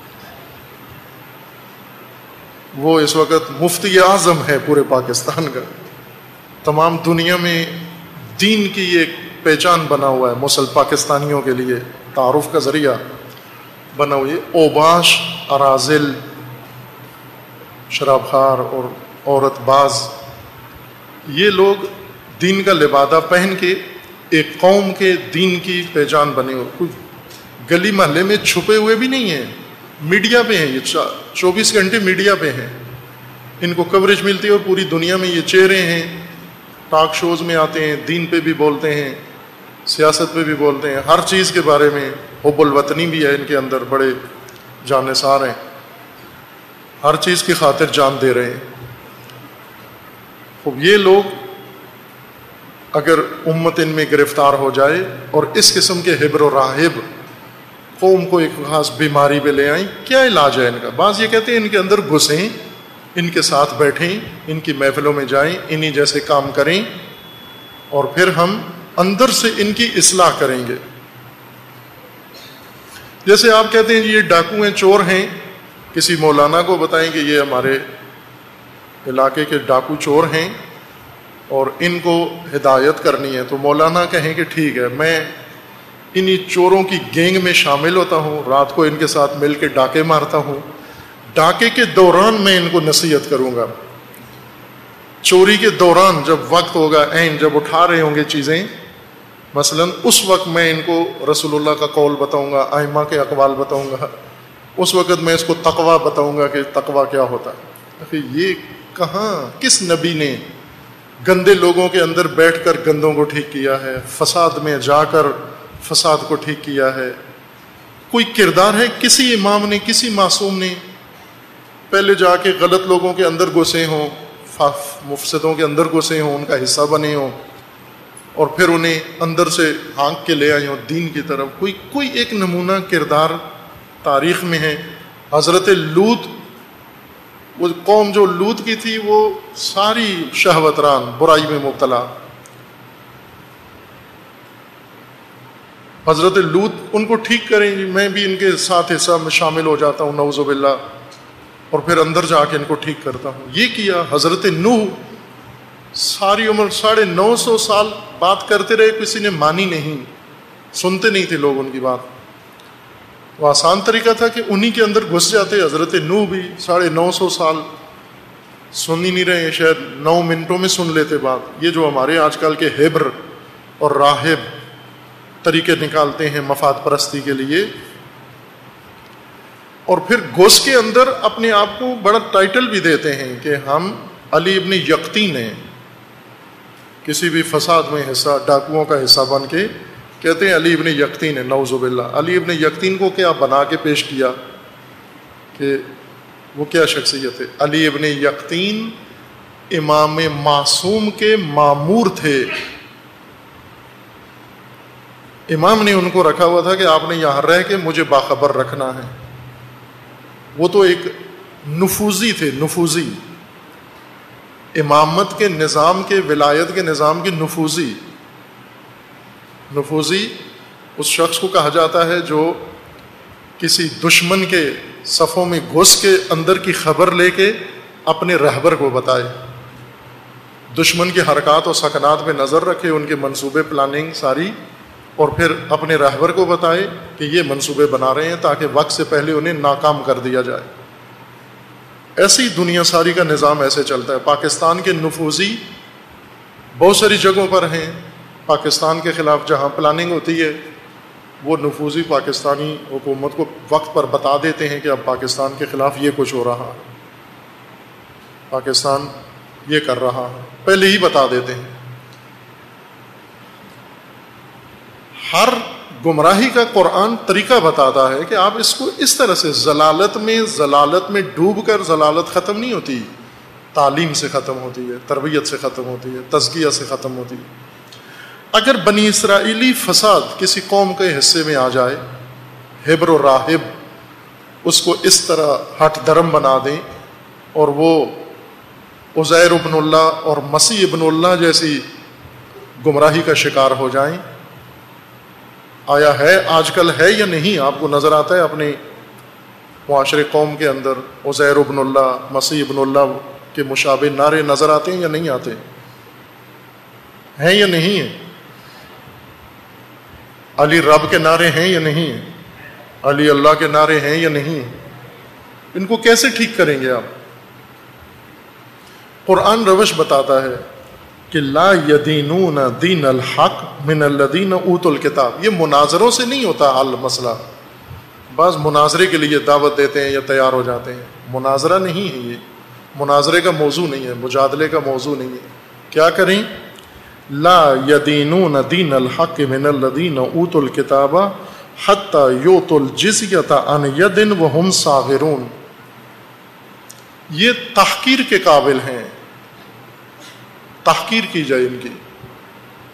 وہ اس وقت مفتی اعظم ہے پورے پاکستان کا، تمام دنیا میں دین کی ایک پہچان بنا ہوا ہے، مسلم پاکستانیوں کے لیے تعارف کا ذریعہ بنا ہوئی ہے۔ اوباش، اراذل، شراب خار اور عورت باز، یہ لوگ دین کا لبادہ پہن کے ایک قوم کے دین کی پہچان بنے ہوئے، کوئی گلی محلے میں چھپے ہوئے بھی نہیں ہیں، میڈیا پہ ہیں، یہ چوبیس گھنٹے میڈیا پہ ہیں، ان کو کوریج ملتی ہے اور پوری دنیا میں یہ چہرے ہیں، ٹاک شوز میں آتے ہیں، دین پہ بھی بولتے ہیں، سیاست پہ بھی بولتے ہیں، ہر چیز کے بارے میں۔ حب الوطنی بھی ہے ان کے اندر، بڑے جانثار ہیں، ہر چیز کی خاطر جان دے رہے ہیں۔ خوب یہ لوگ اگر امت ان میں گرفتار ہو جائے اور اس قسم کے حبر و راہب قوم کو ایک خاص بیماری پہ لے آئیں، کیا علاج ہے ان کا؟ بعض یہ کہتے ہیں ان کے اندر گھسیں، ان کے ساتھ بیٹھیں، ان کی محفلوں میں جائیں، انہی جیسے کام کریں، اور پھر ہم اندر سے ان کی اصلاح کریں گے۔ جیسے آپ کہتے ہیں یہ ڈاکو ہیں، چور ہیں، کسی مولانا کو بتائیں کہ یہ ہمارے علاقے کے ڈاکو چور ہیں اور ان کو ہدایت کرنی ہے، تو مولانا کہیں کہ ٹھیک ہے، میں انہی چوروں کی گینگ میں شامل ہوتا ہوں، رات کو ان کے ساتھ مل کے ڈاکے مارتا ہوں، ڈاکے کے دوران میں ان کو نصیحت کروں گا، چوری کے دوران جب وقت ہوگا، عین جب اٹھا رہے ہوں گے چیزیں مثلا، اس وقت میں ان کو رسول اللہ کا قول بتاؤں گا، ائمہ کے اقوال بتاؤں گا، اس وقت میں اس کو تقویٰ بتاؤں گا کہ تقویٰ کیا ہوتا ہے۔ یہ کہاں کس نبی نے گندے لوگوں کے اندر بیٹھ کر گندوں کو ٹھیک کیا ہے، فساد میں جا کر فساد کو ٹھیک کیا ہے؟ کوئی کردار ہے کسی امام نے، کسی معصوم نے پہلے جا کے غلط لوگوں کے اندر گھسے ہوں، مفسدوں کے اندر گھسے ہوں، ان کا حصہ بنے ہوں، اور پھر انہیں اندر سے ہانک کے لے آئے ہوں دین کی طرف؟ کوئی کوئی ایک نمونہ کردار تاریخ میں ہے؟ حضرت لوط، وہ قوم جو لوط کی تھی وہ ساری شہوت ران، برائی میں مبتلا، حضرت لوط ان کو ٹھیک کریں گی، میں بھی ان کے ساتھ حصہ میں شامل ہو جاتا ہوں نعوذ باللہ، اور پھر اندر جا کے ان کو ٹھیک کرتا ہوں۔ یہ کیا حضرت نوح، ساری عمر ساڑھے نو سو سال بات کرتے رہے، کسی نے مانی نہیں، سنتے نہیں تھے لوگ ان کی بات۔ وہ آسان طریقہ تھا کہ انہی کے اندر گھس جاتے۔ حضرت نوح بھی ساڑھے نو سو سال سن ہی نہیں رہے، شاید نو منٹوں میں سن لیتے بات۔ یہ جو ہمارے آج کل کے ہیبر اور راہب طریقے نکالتے ہیں مفاد پرستی کے لیے، اور پھر گھس کے اندر اپنے آپ کو بڑا ٹائٹل بھی دیتے ہیں کہ ہم علی ابن یقطین ہیں، کسی بھی فساد میں حصہ، ڈاکوؤں کا حصہ بن کے کہتے ہیں علی ابن یقطین ہے، نعوذ باللہ۔ علی ابن یقطین کو کیا بنا کے پیش کیا کہ وہ کیا شخصیت ہے؟ علی ابن یقطین امام معصوم کے مامور تھے، امام نے ان کو رکھا ہوا تھا کہ آپ نے یہاں رہ کے مجھے باخبر رکھنا ہے۔ وہ تو ایک نفوذی تھے، نفوذی امامت کے نظام کے، ولایت کے نظام کے نفوذی۔ نفوذی اس شخص کو کہا جاتا ہے جو کسی دشمن کے صفوں میں گھس کے اندر کی خبر لے کے اپنے رہبر کو بتائے، دشمن کے حرکات و سکنات پہ نظر رکھے، ان کے منصوبے پلاننگ ساری، اور پھر اپنے رہبر کو بتائے کہ یہ منصوبے بنا رہے ہیں تاکہ وقت سے پہلے انہیں ناکام کر دیا جائے۔ ایسی دنیا ساری کا نظام ایسے چلتا ہے۔ پاکستان کے نفوذی بہت ساری جگہوں پر ہیں، پاکستان کے خلاف جہاں پلاننگ ہوتی ہے وہ نفوذی پاکستانی حکومت کو وقت پر بتا دیتے ہیں کہ اب پاکستان کے خلاف یہ کچھ ہو رہا ہے، پاکستان یہ کر رہا ہے، پہلے ہی بتا دیتے ہیں۔ ہر گمراہی کا قرآن طریقہ بتاتا ہے کہ آپ اس کو اس طرح سے، ضلالت میں ضلالت میں ڈوب کر ضلالت ختم نہیں ہوتی، تعلیم سے ختم ہوتی ہے، تربیت سے ختم ہوتی ہے، تزکیہ سے ختم ہوتی ہے۔ اگر بنی اسرائیلی فساد کسی قوم کے حصے میں آ جائے، ہبر و راہب اس کو اس طرح ہٹ درم بنا دیں اور وہ عزیر ابن اللہ اور مسیح ابن اللہ جیسی گمراہی کا شکار ہو جائیں، آیا ہے آج کل ہے یا نہیں؟ آپ کو نظر آتا ہے اپنے معاشرے قوم کے اندر عزیر ابن اللہ، مسیح ابن اللہ کے مشابہ نعرے نظر آتے ہیں یا نہیں آتے ہیں یا نہیں ہیں؟ علی رب کے نعرے ہیں یا نہیں ہیں؟ علی اللہ کے نعرے ہیں یا نہیں ہیں؟ ان کو کیسے ٹھیک کریں گے آپ؟ قرآن روش بتاتا ہے کہ لا یدینون دین الحق من الذین اوتوا الکتاب۔ یہ مناظروں سے نہیں ہوتا حل مسئلہ۔ بعض مناظرے کے لیے دعوت دیتے ہیں یا تیار ہو جاتے ہیں، مناظرہ نہیں ہے، یہ مناظرے کا موضوع نہیں ہے، مجادلے کا موضوع نہیں ہے۔ کیا کریں؟ لا یدینون دین الحق من الذین اوتوا الکتاب حتی یؤتوا الجزیۃ عن ید وہم صاغرون۔ یہ تحقیر کے قابل ہیں، تحقیر کی جائے ان کی،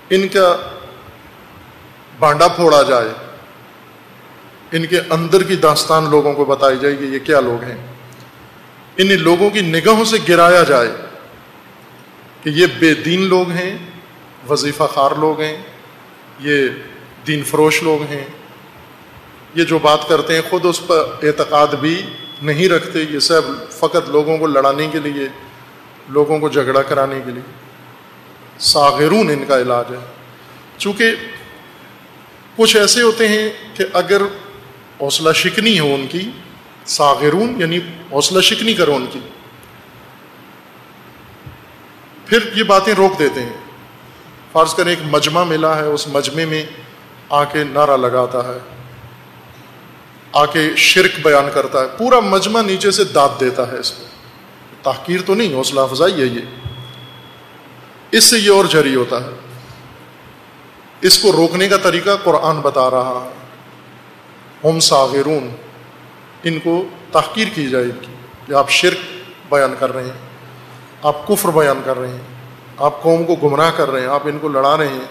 ان کا بانڈا پھوڑا جائے، ان کے اندر کی داستان لوگوں کو بتائی جائے کہ یہ کیا لوگ ہیں، ان لوگوں کی نگاہوں سے گرایا جائے کہ یہ بے دین لوگ ہیں، وظیفہ خار لوگ ہیں، یہ دین فروش لوگ ہیں، یہ جو بات کرتے ہیں خود اس پر اعتقاد بھی نہیں رکھتے، یہ سب فقط لوگوں کو لڑانے کے لیے، لوگوں کو جھگڑا کرانے کے لیے۔ ساغرون ان کا علاج ہے۔ چونکہ کچھ ایسے ہوتے ہیں کہ اگر حوصلہ شکنی ہو ان کی، ساغرون یعنی حوصلہ شکنی کرو ان کی، پھر یہ باتیں روک دیتے ہیں۔ فرض کریں ایک مجمع ملا ہے، اس مجمع میں آ کے نعرہ لگاتا ہے، آ کے شرک بیان کرتا ہے، پورا مجمع نیچے سے داد دیتا ہے، اس کو تحقیر تو نہیں، حوصلہ افزائی ہے یہ، اس سے یہ اور جری ہوتا ہے۔ اس کو روکنے کا طریقہ قرآن بتا رہا ہے، ہم صاغرون، ان کو تحقیر کی جائے گی کہ آپ شرک بیان کر رہے ہیں، آپ کفر بیان کر رہے ہیں، آپ قوم کو گمراہ کر رہے ہیں، آپ ان کو لڑا رہے ہیں۔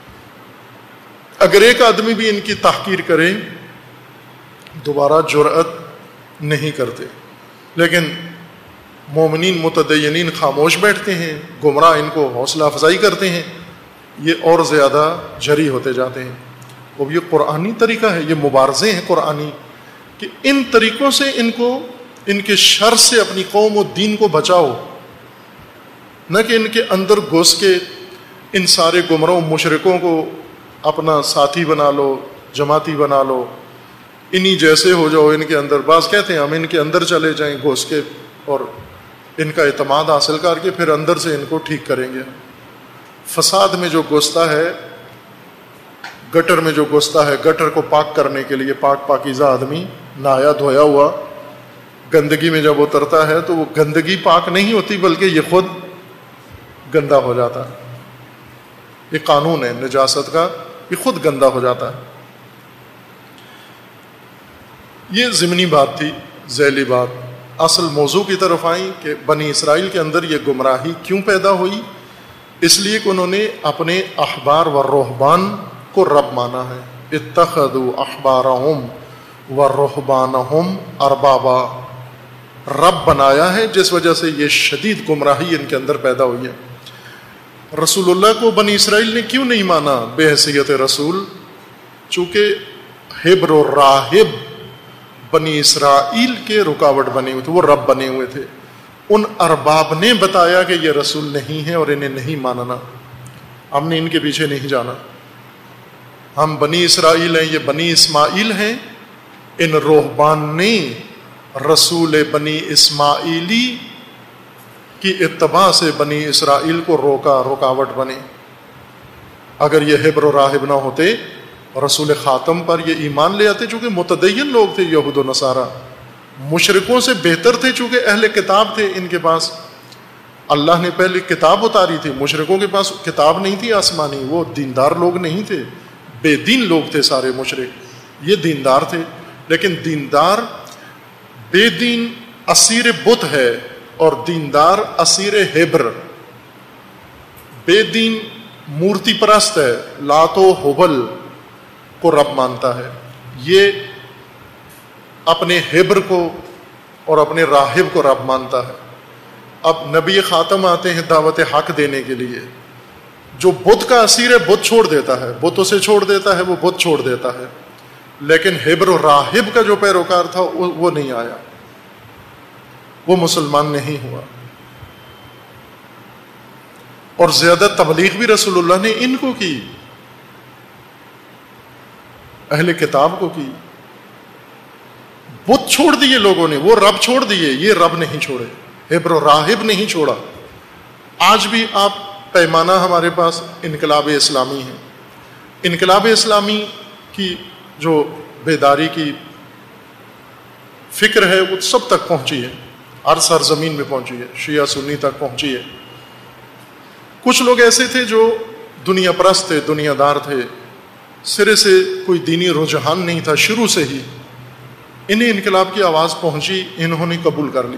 اگر ایک آدمی بھی ان کی تحقیر کرے دوبارہ جرأت نہیں کرتے، لیکن مومنین متدینین خاموش بیٹھتے ہیں، گمراہ ان کو حوصلہ افزائی کرتے ہیں، یہ اور زیادہ جری ہوتے جاتے ہیں۔ اب یہ قرآنی طریقہ ہے، یہ مبارزے ہیں قرآنی، کہ ان طریقوں سے ان کو، ان کے شر سے اپنی قوم و دین کو بچاؤ، نہ کہ ان کے اندر گھس کے ان سارے گمراہوں مشرکوں کو اپنا ساتھی بنا لو، جماعتی بنا لو، انہی جیسے ہو جاؤ ان کے اندر۔ بعض کہتے ہیں ہم ان کے اندر چلے جائیں گھس کے اور ان کا اعتماد حاصل کر کے پھر اندر سے ان کو ٹھیک کریں گے۔ فساد میں جو گھستا ہے، گٹر میں جو گھستا ہے، گٹر کو پاک کرنے کے لیے پاک پاکیزہ آدمی نہایا دھویا ہوا گندگی میں جب اترتا ہے تو وہ گندگی پاک نہیں ہوتی بلکہ یہ خود گندا ہو جاتا ہے۔ یہ قانون ہے نجاست کا، یہ خود گندا ہو جاتا ہے۔ یہ ضمنی بات تھی، ذیلی بات۔ اصل موضوع کی طرف آئیں کہ بنی اسرائیل کے اندر یہ گمراہی کیوں پیدا ہوئی؟ اس لیے کہ انہوں نے اپنے احبار و رہبان کو رب مانا ہے۔ اتخذوا احبارہم و رہبانہم اربابا، رب بنایا ہے، جس وجہ سے یہ شدید گمراہی ان کے اندر پیدا ہوئی ہے۔ رسول اللہ کو بنی اسرائیل نے کیوں نہیں مانا بے حیثیت رسول؟ چونکہ حبر و راہب بنی اسرائیل کے رکاوٹ بنے ہوئے تھے، وہ رب بنے ہوئے تھے۔ ان ارباب نے بتایا کہ یہ رسول نہیں ہے اور انہیں نہیں ماننا، ہم نے ان کے پیچھے نہیں جانا، ہم بنی اسرائیل ہیں، یہ بنی اسماعیل ہیں۔ ان رہبان نے رسول بنی اسماعیلی کی اتباع سے بنی اسرائیل کو روکا، رکاوٹ بنے۔ اگر یہ حبر و راہب نہ ہوتے رسول خاتم پر یہ ایمان لے آتے، چونکہ متدین لوگ تھے یہود و نصارہ، مشرکوں سے بہتر تھے چونکہ اہل کتاب تھے، ان کے پاس اللہ نے پہلے کتاب اتاری تھی، مشرکوں کے پاس کتاب نہیں تھی آسمانی، وہ دیندار لوگ نہیں تھے، بے دین لوگ تھے سارے مشرک، یہ دیندار تھے۔ لیکن دیندار بے دین اسیر بت ہے اور دیندار اسیر حبر۔ بے دین مورتی پرست ہے، لات و حبل کو رب مانتا ہے، یہ اپنے حبر کو اور اپنے راہب کو رب مانتا ہے۔ اب نبی خاتم آتے ہیں دعوت حق دینے کے لیے، جو بت کا اسیر ہے بت چھوڑ دیتا ہے، بت اسے چھوڑ دیتا ہے، وہ بت چھوڑ دیتا ہے، لیکن حبر و راہب کا جو پیروکار تھا وہ نہیں آیا، وہ مسلمان نہیں ہوا۔ اور زیادہ تبلیغ بھی رسول اللہ نے ان کو کی، اہل کتاب کو کی۔ بت چھوڑ دیے لوگوں نے، وہ رب چھوڑ دیے، یہ رب نہیں چھوڑے، حبر و راہب نہیں چھوڑا۔ آج بھی آپ پیمانہ ہمارے پاس انقلاب اسلامی ہے، انقلاب اسلامی کی جو بیداری کی فکر ہے وہ سب تک پہنچی ہے، ہر سرزمین میں پہنچی ہے، شیعہ سنی تک پہنچی ہے۔ کچھ لوگ ایسے تھے جو دنیا پرست تھے، دنیا دار تھے، سرے سے کوئی دینی رجحان نہیں تھا شروع سے ہی، انہیں انقلاب کی آواز پہنچی، انہوں نے قبول کر لی۔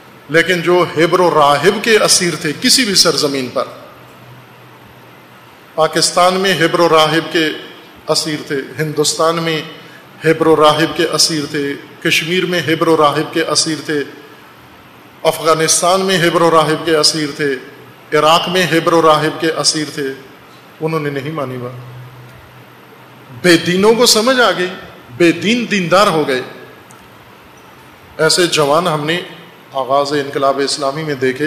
لیکن جو حبر و راہب کے اسیر تھے کسی بھی سرزمین پر، پاکستان میں ہیبر و راہب کے اسیر تھے، ہندوستان میں ہیبر و راہب کے اسیر تھے، کشمیر میں ہیبر و راہب کے اسیر تھے، افغانستان میں ہیبر و راہب کے اسیر تھے، عراق میں ہیبر و راہب کے اسیر تھے، انہوں نے نہیں مانی بات۔ بے دینوں کو سمجھ آ گئی، بے دین دیندار ہو گئے۔ ایسے جوان ہم نے آغاز انقلاب اسلامی میں دیکھے،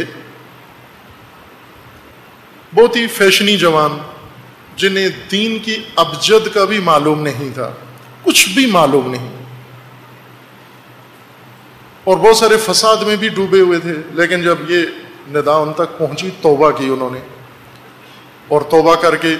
بہت ہی فیشنی جوان، جنہیں دین کی ابجد کا بھی معلوم نہیں تھا، کچھ بھی معلوم نہیں، اور بہت سارے فساد میں بھی ڈوبے ہوئے تھے، لیکن جب یہ ندا ان تک پہنچی، توبہ کی انہوں نے، اور توبہ کر کے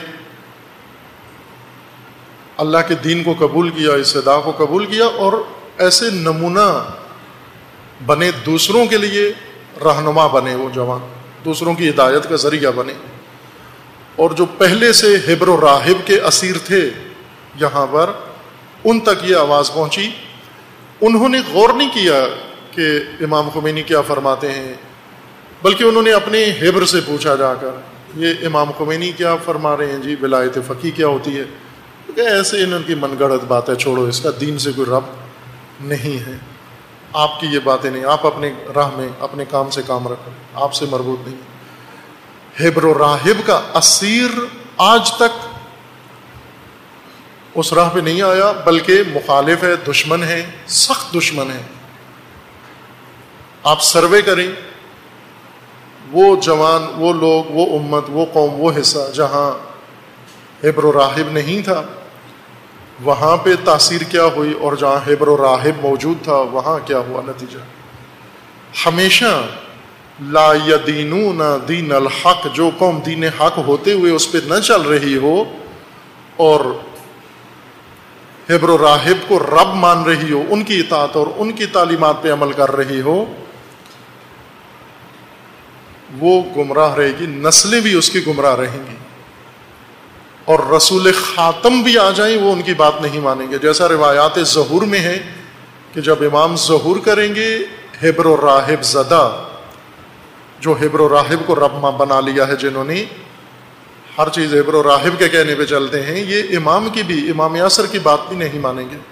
اللہ کے دین کو قبول کیا، اس صدا کو قبول کیا، اور ایسے نمونہ بنے، دوسروں کے لیے رہنما بنے، وہ جوان دوسروں کی ہدایت کا ذریعہ بنے۔ اور جو پہلے سے ہیبر و راہب کے اسیر تھے یہاں پر، ان تک یہ آواز پہنچی، انہوں نے غور نہیں کیا کہ امام خمینی کیا فرماتے ہیں، بلکہ انہوں نے اپنے ہیبر سے پوچھا جا کر، یہ امام خمینی کیا فرما رہے ہیں جی، ولایت فقیہ کیا ہوتی ہے؟ کہ ایسے ان کی من گڑت باتیں چھوڑو، اس کا دین سے کوئی ربط نہیں ہے، آپ کی یہ باتیں نہیں، آپ اپنے راہ میں اپنے کام سے کام رکھو، آپ سے مربوط نہیں۔ ہیبر و راہب کا اسیر آج تک اس راہ پہ نہیں آیا، بلکہ مخالف ہے، دشمن ہے، سخت دشمن ہے۔ آپ سروے کریں، وہ جوان، وہ لوگ، وہ امت، وہ قوم، وہ حصہ جہاں ہیبر و راہب نہیں تھا، وہاں پہ تاثیر کیا ہوئی، اور جہاں ہیبر و راہب موجود تھا وہاں کیا ہوا نتیجہ۔ ہمیشہ لا یدینون دین الحق، جو قوم دین حق ہوتے ہوئے اس پہ نہ چل رہی ہو اور ہیبر و راہب کو رب مان رہی ہو، ان کی اطاعت اور ان کی تعلیمات پہ عمل کر رہی ہو، وہ گمراہ رہے گی، نسلیں بھی اس کی گمراہ رہیں گی، اور رسول خاتم بھی آ جائیں وہ ان کی بات نہیں مانیں گے۔ جیسا روایات ظہور میں ہے کہ جب امام ظہور کریں گے، ہیبر و راہب زدہ، جو ہیبر و راہب کو رب بنا لیا ہے، جنہوں نے ہر چیز ہیبر و راہب کے کہنے پہ چلتے ہیں، یہ امام کی بھی، امام یاسر کی بات بھی نہیں مانیں گے،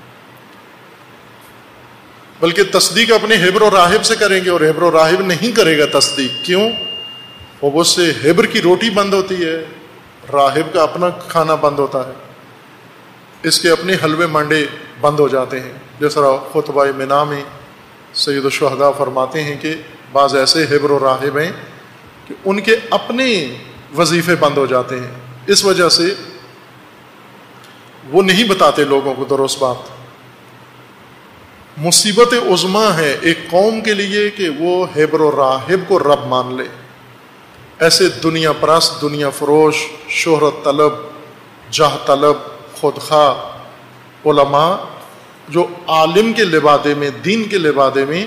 بلکہ تصدیق اپنے ہیبر و راہب سے کریں گے، اور ہیبر و راہب نہیں کرے گا تصدیق۔ کیوں؟ وہ اس سے ہیبر کی روٹی بند ہوتی ہے، راہب کا اپنا کھانا بند ہوتا ہے، اس کے اپنے حلوے مانڈے بند ہو جاتے ہیں۔ جس طرح خطبہ منا میں سید الشہداء فرماتے ہیں کہ بعض ایسے ہیبر و راہب ہیں کہ ان کے اپنے وظیفے بند ہو جاتے ہیں، اس وجہ سے وہ نہیں بتاتے لوگوں کو درست بات۔ مصیبت عظمیٰ ہے ایک قوم کے لیے کہ وہ ہیبر و راہب کو رب مان لے۔ ایسے دنیا پرست، دنیا فروش، شہرت طلب، جاہ طلب، خودخواہ علماء جو عالم کے لبادے میں، دین کے لبادے میں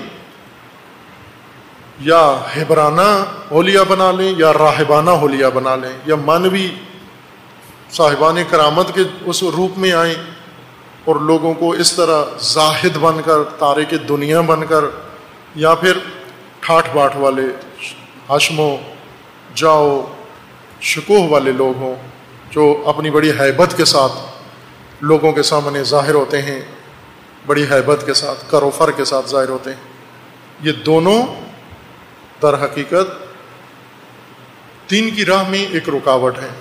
یا ہیبرانہ حلیہ بنا لیں یا راہبانہ حلیہ بنا لیں، یا مانوی صاحبان کرامت کے اس روپ میں آئیں اور لوگوں کو اس طرح زاہد بن کر، تارک دنیا بن کر، یا پھر ٹھاٹھ باٹھ والے، حشم و جاؤ شکوہ والے لوگ ہوں، جو اپنی بڑی ہیبت کے ساتھ لوگوں کے سامنے ظاہر ہوتے ہیں، بڑی ہیبت کے ساتھ، کر و فر کے ساتھ ظاہر ہوتے ہیں۔ یہ دونوں در حقیقت دین کی راہ میں ایک رکاوٹ ہے۔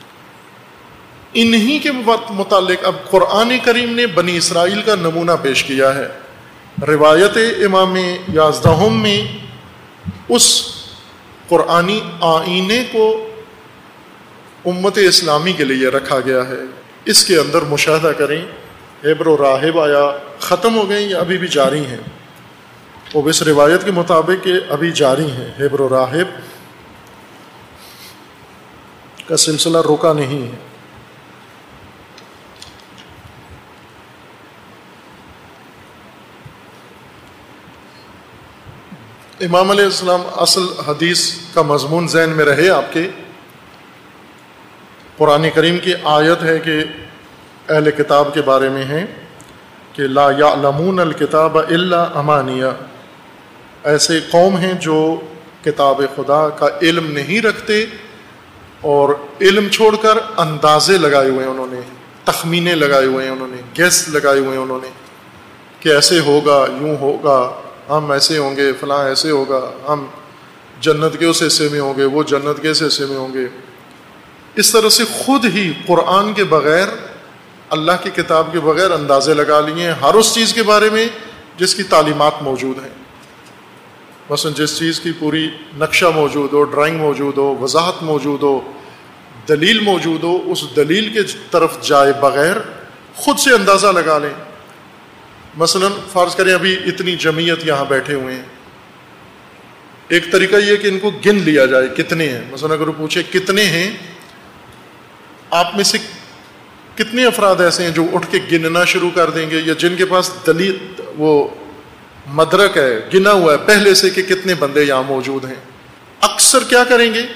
انہی کے متعلق اب قرآن کریم نے بنی اسرائیل کا نمونہ پیش کیا ہے۔ روایت امام یازدہم میں اس قرآنی آئینے کو امت اسلامی کے لیے رکھا گیا ہے۔ اس کے اندر مشاہدہ کریں، ہیبر و راہب آیا ختم ہو گئے یا ابھی بھی جاری ہیں؟ وہ اس روایت کے مطابق کہ ابھی جاری ہیں، ہیبر و راہب کا سلسلہ رکا نہیں ہے۔ امام علیہ السلام اصل حدیث کا مضمون ذہن میں رہے آپ کے، قرآن کریم کی آیت ہے کہ اہل کتاب کے بارے میں ہے کہ لا یعلمون الکتاب الا امانیہ، ایسے قوم ہیں جو کتاب خدا کا علم نہیں رکھتے اور علم چھوڑ کر اندازے لگائے ہوئے ہیں انہوں نے، تخمینے لگائے ہوئے ہیں انہوں نے، گیس لگائے ہوئے ہیں انہوں نے کہ ایسے ہوگا، یوں ہوگا، ہم ایسے ہوں گے، فلاں ایسے ہوگا، ہم جنت کے اس حصے میں ہوں گے، وہ جنت کے اس حصے میں ہوں گے. اس طرح سے خود ہی قرآن کے بغیر، اللہ کی کتاب کے بغیر اندازے لگا لیے ہیں ہر اس چیز کے بارے میں جس کی تعلیمات موجود ہیں. مثلا جس چیز کی پوری نقشہ موجود ہو، ڈرائنگ موجود ہو، وضاحت موجود ہو، دلیل موجود ہو، اس دلیل کے طرف جائے بغیر خود سے اندازہ لگا لیں. مثلا فرض کریں ابھی اتنی جمعیت یہاں بیٹھے ہوئے ہیں، ایک طریقہ یہ کہ ان کو گن لیا جائے کتنے ہیں. مثلا اگر وہ پوچھے کتنے ہیں، آپ میں سے کتنے افراد ایسے ہیں جو اٹھ کے گننا شروع کر دیں گے، یا جن کے پاس دلیل وہ مدرک ہے، گنا ہوا ہے پہلے سے کہ کتنے بندے یہاں موجود ہیں. اکثر کیا کریں گے؟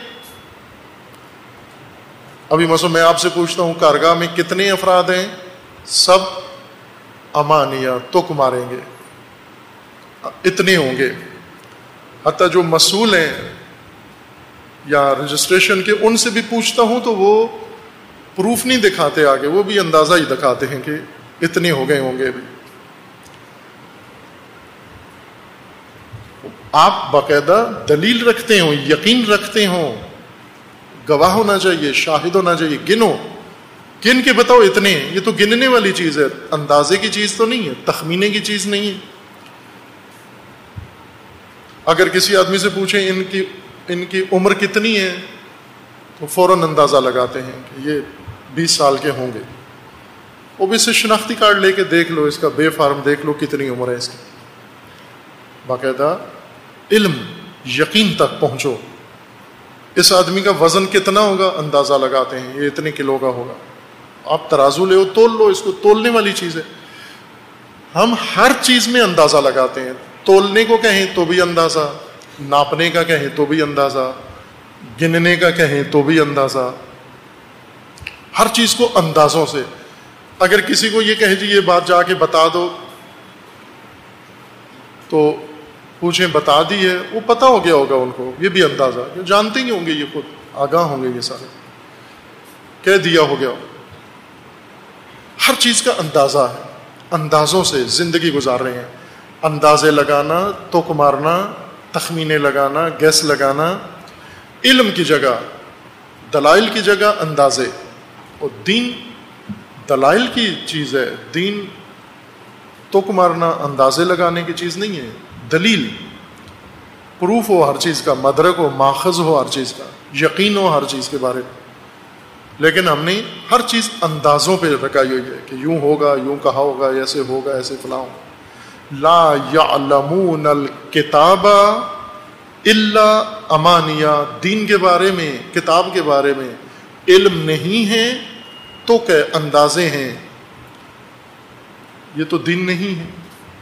ابھی مثلا میں آپ سے پوچھتا ہوں کارگاہ میں کتنے افراد ہیں، سب امانیہ تک ماریں گے، اتنے ہوں گے. حتیٰ جو مسئول ہیں یا رجسٹریشن کے، ان سے بھی پوچھتا ہوں تو وہ پروف نہیں دکھاتے آگے، وہ بھی اندازہ ہی دکھاتے ہیں کہ اتنے ہو گئے ہوں گے. بھی آپ باقاعدہ دلیل رکھتے ہوں، یقین رکھتے ہوں، گواہ ہونا چاہیے، شاہد ہونا چاہیے، گنو، گن کے بتاؤ اتنے ہیں. یہ تو گننے والی چیز ہے، اندازے کی چیز تو نہیں ہے، تخمینے کی چیز نہیں ہے. اگر کسی آدمی سے پوچھیں ان کی ان کی عمر کتنی ہے تو فوراً اندازہ لگاتے ہیں کہ یہ بیس سال کے ہوں گے. وہ بھی سے شناختی کارڈ لے کے دیکھ لو، اس کا بے فارم دیکھ لو کتنی عمر ہے اس کی. باقاعدہ علم، یقین تک پہنچو. اس آدمی کا وزن کتنا ہوگا، اندازہ لگاتے ہیں یہ اتنے کلو کا ہوگا. آپ ترازو لے ہو، تول لو، اس کو تولنے والی چیز ہے. ہم ہر چیز میں اندازہ لگاتے ہیں. تولنے کو کہیں تو بھی اندازہ، ناپنے کا کہیں تو بھی اندازہ، گننے کا کہیں تو بھی اندازہ. ہر چیز کو اندازوں سے. اگر کسی کو یہ کہے جی یہ بات جا کے بتا دو تو پوچھیں بتا دی ہے، وہ پتا ہو گیا ہوگا ان کو، یہ بھی اندازہ، یہ جانتے ہی ہوں گے، یہ خود آگاہ ہوں گے، یہ سارے کہہ دیا ہو گیا. ہر چیز کا اندازہ ہے، اندازوں سے زندگی گزار رہے ہیں. اندازے لگانا، توک مارنا، تخمینے لگانا، گیس لگانا، علم کی جگہ، دلائل کی جگہ اندازے. اور دین دلائل کی چیز ہے، دین توک مارنا، اندازے لگانے کی چیز نہیں ہے. دلیل، پروف ہو ہر چیز کا، مدرک ہو، ماخذ ہو ہر چیز کا، یقین ہو ہر چیز کے بارے میں. لیکن ہم نے ہر چیز اندازوں پہ رکھائی ہوئی ہے کہ یوں ہوگا، یوں کہا ہوگا، ایسے ہوگا، ایسے فلاں ہوگا. لا یعلمون الکتاب الا امانیہ. دین کے بارے میں، کتاب کے بارے میں علم نہیں ہے تو کہ اندازے ہیں. یہ تو دین نہیں ہے.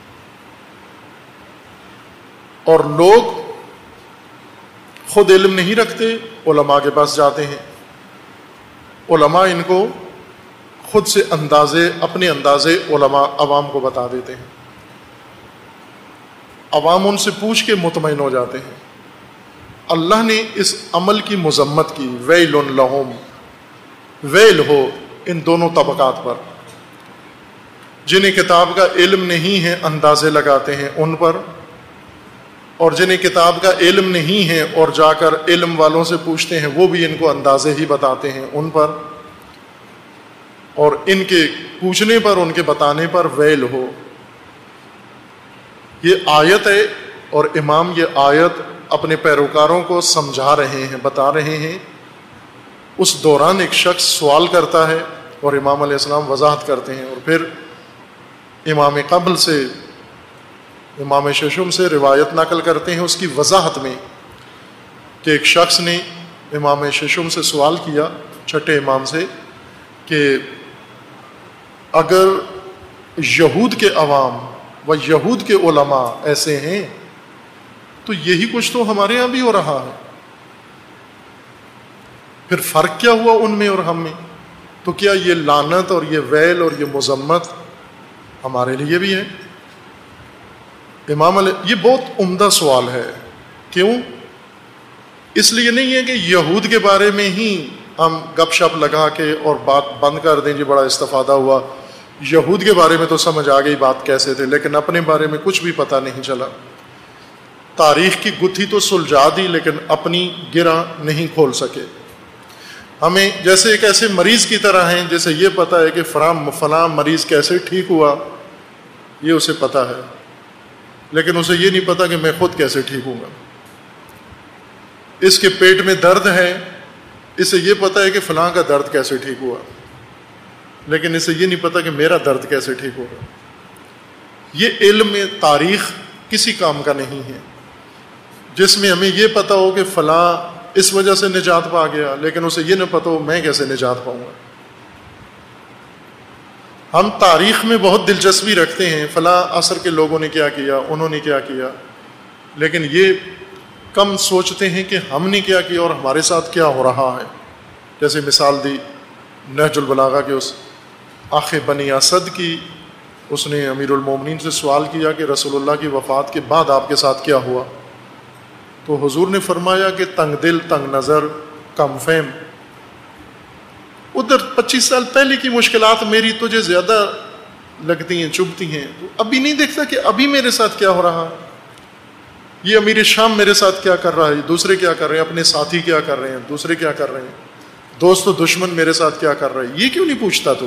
اور لوگ خود علم نہیں رکھتے، علماء کے پاس جاتے ہیں. علماء ان کو خود سے اندازے، اپنے اندازے علماء عوام کو بتا دیتے ہیں. عوام ان سے پوچھ کے مطمئن ہو جاتے ہیں. اللہ نے اس عمل کی مذمت کی. ویل لہم، ویل ہو ان دونوں طبقات پر. جنہیں کتاب کا علم نہیں ہے اندازے لگاتے ہیں ان پر، اور جنہیں کتاب کا علم نہیں ہے اور جا کر علم والوں سے پوچھتے ہیں وہ بھی ان کو اندازے ہی بتاتے ہیں ان پر. اور ان کے پوچھنے پر، ان کے بتانے پر ویل ہو. یہ آیت ہے اور امام یہ آیت اپنے پیروکاروں کو سمجھا رہے ہیں، بتا رہے ہیں. اس دوران ایک شخص سوال کرتا ہے اور امام علیہ السلام وضاحت کرتے ہیں. اور پھر امام قبل سے، امام ششم سے روایت نقل کرتے ہیں اس کی وضاحت میں کہ ایک شخص نے امام ششم سے سوال کیا، چھٹے امام سے، کہ اگر یہود کے عوام و یہود کے علماء ایسے ہیں تو یہی کچھ تو ہمارے ہاں بھی ہو رہا ہے، پھر فرق کیا ہوا ان میں اور ہم میں؟ تو کیا یہ لعنت اور یہ ویل اور یہ مذمت ہمارے لیے بھی ہے؟ امام علیہ، یہ بہت عمدہ سوال ہے. کیوں؟ اس لیے نہیں ہے کہ یہود کے بارے میں ہی ہم گپ شپ لگا کے اور بات بند کر دیں جی بڑا استفادہ ہوا. یہود کے بارے میں تو سمجھ آ گئی بات کیسے تھے, لیکن اپنے بارے میں کچھ بھی پتہ نہیں چلا. تاریخ کی گتھی تو سلجھا دی لیکن اپنی گرہ نہیں کھول سکے. ہمیں جیسے ایک ایسے مریض کی طرح ہیں جیسے یہ پتہ ہے کہ فلاں فلاں مریض کیسے ٹھیک ہوا, یہ اسے پتہ ہے, لیکن اسے یہ نہیں پتہ کہ میں خود کیسے ٹھیک ہوں گا. اس کے پیٹ میں درد ہے, اسے یہ پتہ ہے کہ فلاں کا درد کیسے ٹھیک ہوا, لیکن اسے یہ نہیں پتہ کہ میرا درد کیسے ٹھیک ہوگا. یہ علم تاریخ کسی کام کا نہیں ہے جس میں ہمیں یہ پتہ ہو کہ فلاں اس وجہ سے نجات پا گیا, لیکن اسے یہ نہ پتہ ہو میں کیسے نجات پاؤں گا. ہم تاریخ میں بہت دلچسپی رکھتے ہیں, فلاں عصر کے لوگوں نے کیا کیا, انہوں نے کیا کیا, لیکن یہ کم سوچتے ہیں کہ ہم نے کیا کیا اور ہمارے ساتھ کیا ہو رہا ہے. جیسے مثال دی نہج البلاغہ کے اس آخ بنی اسد کی, اس نے امیر المومنین سے سوال کیا کہ رسول اللہ کی وفات کے بعد آپ کے ساتھ کیا ہوا, تو حضور نے فرمایا کہ تنگ دل, تنگ نظر, کم فہم. ادھر پچیس سال پہلے کی مشکلات میری تجھے زیادہ لگتی ہیں, چبھتی ہیں, تو ابھی نہیں دیکھتا کہ ابھی میرے ساتھ کیا ہو رہا ہے. یہ امیر شام میرے ساتھ کیا کر رہا ہے, دوسرے کیا کر رہے ہیں, اپنے ساتھی کیا کر رہے ہیں, دوسرے کیا کر رہے ہیں, دوست و دشمن میرے ساتھ کیا کر رہے ہیں, یہ کیوں نہیں پوچھتا. تو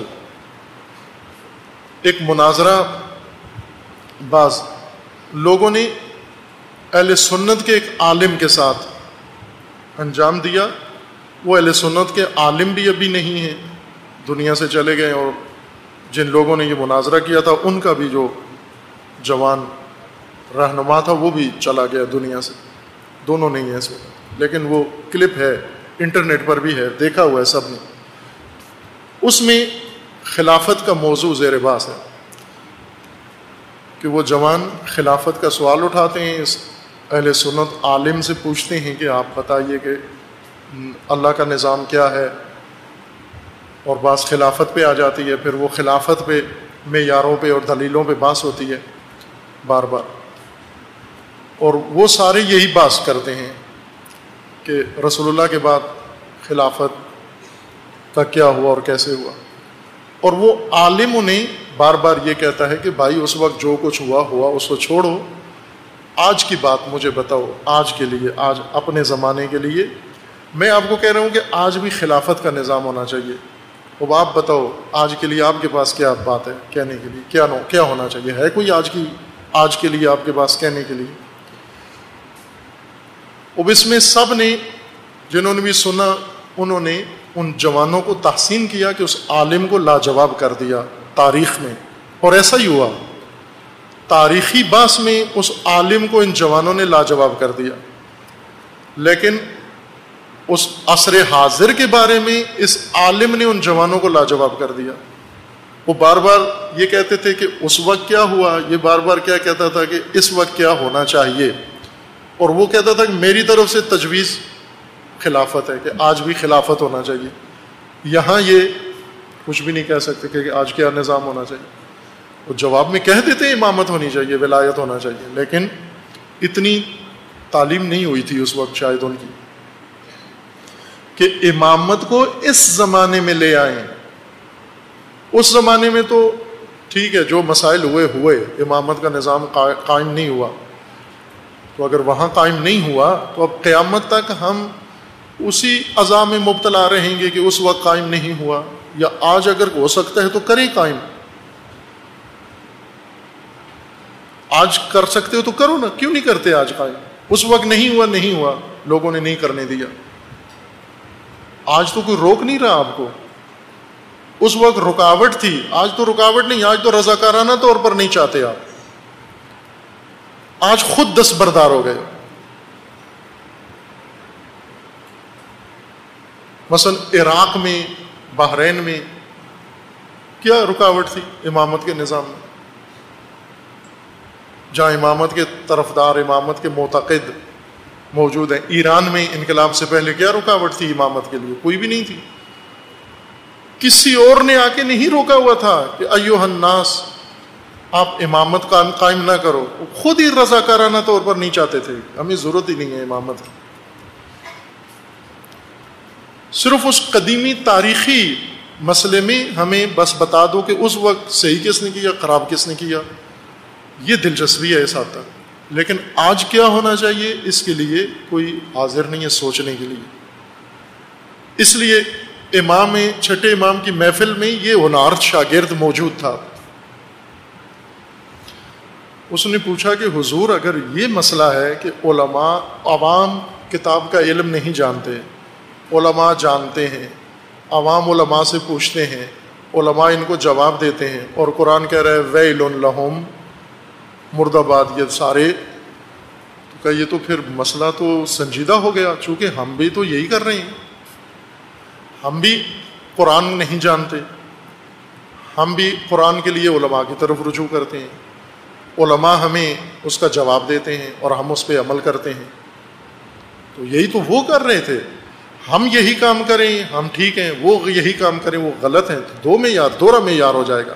ایک مناظرہ بعض لوگوں نے اہل سنت کے ایک عالم کے ساتھ انجام دیا. وہ اہل سنت کے عالم بھی ابھی نہیں ہیں, دنیا سے چلے گئے, اور جن لوگوں نے یہ مناظرہ کیا تھا ان کا بھی جو جوان رہنما تھا وہ بھی چلا گیا دنیا سے. دونوں نہیں ہیں اس وقت, لیکن وہ کلپ ہے, انٹرنیٹ پر بھی ہے, دیکھا ہوا ہے سب نے. اس میں خلافت کا موضوع زیر بحث ہے کہ وہ جوان خلافت کا سوال اٹھاتے ہیں, اس اہل سنت عالم سے پوچھتے ہیں کہ آپ بتائیے کہ اللہ کا نظام کیا ہے, اور بات خلافت پہ آ جاتی ہے. پھر وہ خلافت پہ معیاروں پہ اور دلیلوں پہ بحث ہوتی ہے بار بار, اور وہ سارے یہی بحث کرتے ہیں کہ رسول اللہ کے بعد خلافت کا کیا ہوا اور کیسے ہوا. اور وہ عالم انہیں بار بار یہ کہتا ہے کہ بھائی اس وقت جو کچھ ہوا ہوا اس کو چھوڑو, آج کی بات مجھے بتاؤ, آج کے لیے, آج اپنے زمانے کے لیے. میں آپ کو کہہ رہا ہوں کہ آج بھی خلافت کا نظام ہونا چاہیے. اب آپ بتاؤ آج کے لیے آپ کے پاس کیا بات ہے کہنے کے لیے, کیا نو کیا ہونا چاہیے, ہے کوئی آج کی آج کے لیے آپ کے پاس کہنے کے لیے. اب اس میں سب نے جنہوں نے بھی سنا انہوں نے ان جوانوں کو تحسین کیا کہ اس عالم کو لاجواب کر دیا تاریخ میں, اور ایسا ہی ہوا. تاریخی بحث میں اس عالم کو ان جوانوں نے لاجواب کر دیا, لیکن اس عصر حاضر کے بارے میں اس عالم نے ان جوانوں کو لاجواب کر دیا. وہ بار بار یہ کہتے تھے کہ اس وقت کیا ہوا, یہ بار بار کیا کہتا تھا کہ اس وقت کیا ہونا چاہیے, اور وہ کہتا تھا کہ میری طرف سے تجویز خلافت ہے کہ آج بھی خلافت ہونا چاہیے. یہاں یہ کچھ بھی نہیں کہہ سکتے کہ آج کیا نظام ہونا چاہیے. وہ جواب میں کہہ دیتے امامت ہونی چاہیے, ولایت ہونا چاہیے, لیکن اتنی تعلیم نہیں ہوئی تھی اس وقت شاید ان کی کہ امامت کو اس زمانے میں لے آئیں. اس زمانے میں تو ٹھیک ہے جو مسائل ہوئے ہوئے, امامت کا نظام قائم نہیں ہوا, تو اگر وہاں قائم نہیں ہوا تو اب قیامت تک ہم اسی عزا میں مبتلا رہیں گے کہ اس وقت قائم نہیں ہوا, یا آج اگر ہو سکتا ہے تو کریں قائم. آج کر سکتے ہو تو کرو نا, کیوں نہیں کرتے آج قائم. اس وقت نہیں ہوا نہیں ہوا, لوگوں نے نہیں کرنے دیا. آج تو کوئی روک نہیں رہا آپ کو, اس وقت رکاوٹ تھی, آج تو رکاوٹ نہیں, آج تو رضاکارانہ طور پر نہیں چاہتے آپ, آج خود دستبردار ہو گئے. مثلا عراق میں, بحرین میں کیا رکاوٹ تھی امامت کے نظام میں, جہاں امامت کے طرفدار, امامت کے معتقد موجود ہیں. ایران میں انقلاب سے پہلے کیا رکاوٹ تھی امامت کے لیے, کوئی بھی نہیں تھی. کسی اور نے آ کے نہیں روکا ہوا تھا کہ ایھا الناس آپ امامت قائم نہ کرو, خود ہی رضاکارانہ طور پر نہیں چاہتے تھے, ہمیں ضرورت ہی نہیں ہے امامت کی. صرف اس قدیمی تاریخی مسئلے میں ہمیں بس بتا دو کہ اس وقت صحیح کس نے کیا، خراب کس نے کیا، یہ دلچسپی ہے اس حد تک، لیکن آج کیا ہونا چاہیے اس کے لیے کوئی حاضر نہیں ہے سوچنے کے لیے۔ اس لیے امام چھٹے امام کی محفل میں یہ ہونہار شاگرد موجود تھا۔ اس نے پوچھا کہ حضور اگر یہ مسئلہ ہے کہ علماء عوام کتاب کا علم نہیں جانتے، علماء جانتے ہیں، عوام علماء سے پوچھتے ہیں، علماء ان کو جواب دیتے ہیں، اور قرآن کہہ رہا ہے ویل لہم، مرد آباد یہ سارے، تو کہ یہ تو پھر مسئلہ تو سنجیدہ ہو گیا، چونکہ ہم بھی تو یہی کر رہے ہیں، ہم بھی قرآن نہیں جانتے، ہم بھی قرآن کے لیے علماء کی طرف رجوع کرتے ہیں، علماء ہمیں اس کا جواب دیتے ہیں اور ہم اس پہ عمل کرتے ہیں، تو یہی تو وہ کر رہے تھے، ہم یہی کام کریں ہم ٹھیک ہیں، وہ یہی کام کریں وہ غلط ہیں، تو دو معیار دوہرا معیار ہو جائے گا،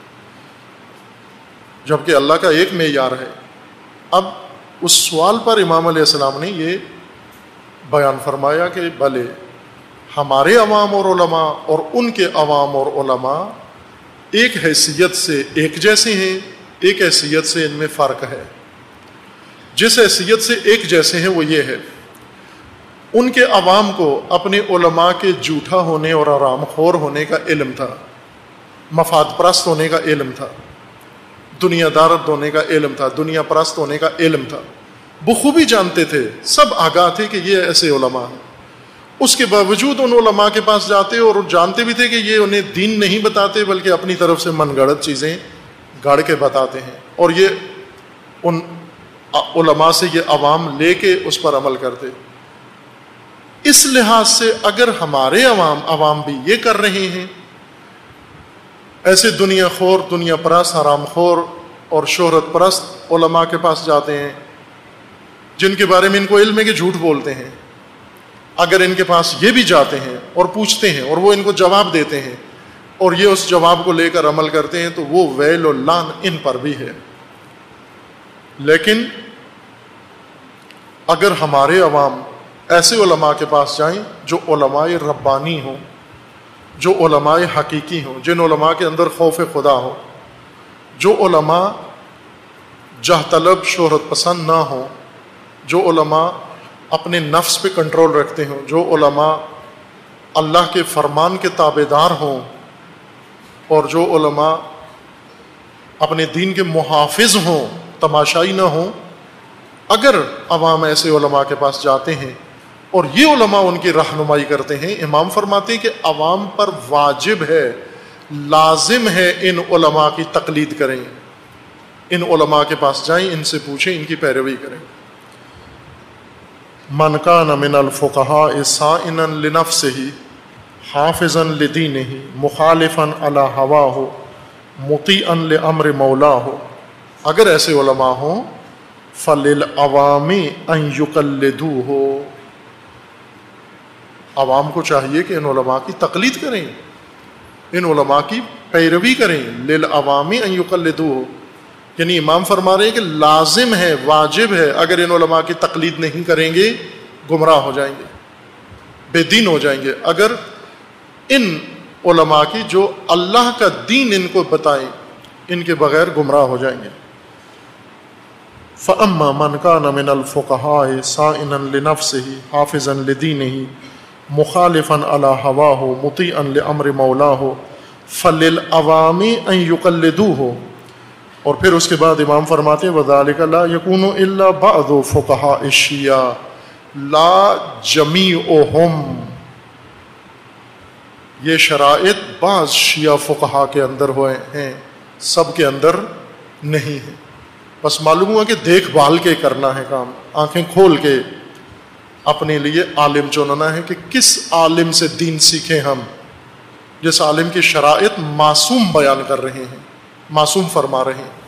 جبکہ اللہ کا ایک معیار ہے۔ اب اس سوال پر امام علیہ السلام نے یہ بیان فرمایا کہ بھلے ہمارے عوام اور علماء اور ان کے عوام اور علماء ایک حیثیت سے ایک جیسے ہیں، ایک حیثیت سے ان میں فرق ہے۔ جس حیثیت سے ایک جیسے ہیں وہ یہ ہے، ان کے عوام کو اپنے علماء کے جھوٹا ہونے اور حرام خور ہونے کا علم تھا، مفاد پرست ہونے کا علم تھا، دنیا دارت ہونے کا علم تھا، دنیا پرست ہونے کا علم تھا، بخوبی جانتے تھے، سب آگاہ تھے کہ یہ ایسے علماء ہیں۔ اس کے باوجود ان علماء کے پاس جاتے اور جانتے بھی تھے کہ یہ انہیں دین نہیں بتاتے بلکہ اپنی طرف سے من گڑت چیزیں گاڑ کے بتاتے ہیں، اور یہ ان علماء سے یہ عوام لے کے اس پر عمل کرتے۔ اس لحاظ سے اگر ہمارے عوام عوام بھی یہ کر رہے ہیں، ایسے دنیا خور، دنیا پرست، حرام خور اور شہرت پرست علماء کے پاس جاتے ہیں جن کے بارے میں ان کو علم ہے کہ جھوٹ بولتے ہیں، اگر ان کے پاس یہ بھی جاتے ہیں اور پوچھتے ہیں اور وہ ان کو جواب دیتے ہیں اور یہ اس جواب کو لے کر عمل کرتے ہیں، تو وہ ویل و لعن ان پر بھی ہے۔ لیکن اگر ہمارے عوام ایسے علماء کے پاس جائیں جو علماء ربانی ہوں، جو علماء حقیقی ہوں، جن علماء کے اندر خوف خدا ہو، جو علماء جاہ طلب شہرت پسند نہ ہوں، جو علماء اپنے نفس پہ کنٹرول رکھتے ہوں، جو علماء اللہ کے فرمان کے تابع دار ہوں، اور جو علماء اپنے دین کے محافظ ہوں، تماشائی نہ ہوں، اگر عوام ایسے علماء کے پاس جاتے ہیں اور یہ علماء ان کی رہنمائی کرتے ہیں، امام فرماتے ہیں کہ عوام پر واجب ہے، لازم ہے ان علماء کی تقلید کریں، ان علماء کے پاس جائیں، ان سے پوچھیں، ان کی پیروی کریں۔ من کان من الفقہاء صائنا لنفسہ حافظا لدینہ مخالفا علی ہواہ مطیعا لامر مولاہ، اگر ایسے علماء ہوں فللعوام ان یقلدوہ، عوام کو چاہیے کہ ان علماء کی تقلید کریں، ان علماء کی پیروی کریں، للعوام ان یقلدوہ، یعنی امام فرما رہے ہیں کہ لازم ہے، واجب ہے، اگر ان علماء کی تقلید نہیں کریں گے گمراہ ہو جائیں گے، بے دین ہو جائیں گے۔ اگر ان علماء کی جو اللہ کا دین ان کو بتائیں، ان کے بغیر گمراہ ہو جائیں گے۔ فَأَمَّا مَنْ كَانَ مِنَ الْفُقَهَاءِ صَائِنًا لِنَفْسِهِ حَافِظًا لِدِينِهِ مُخَالِفًا عَلَى هَوَاهُ مُطِيعًا لِأَمْرِ مَوْلَاهُ فَلِلْعَوَامِ أَن يُقَلِّدُوهُ، اور پھر اس کے بعد امام فرماتے ہیں وَذَلِكَ لَا يَكُونُ إِلَّا بَعْضُ فُقَهَاءِ الشِّيَعِ لَا جَمِيعُهُمْ، یہ شرائط بعض شیعہ فقہا کے اندر ہوئے ہیں، سب کے اندر نہیں ہیں۔ بس معلوم ہوا کہ دیکھ بھال کے کرنا ہے کام، آنکھیں کھول کے اپنے لیے عالم چننا ہے کہ کس عالم سے دین سیکھیں ہم، جس عالم کی شرائط معصوم بیان کر رہے ہیں، معصوم فرما رہے ہیں۔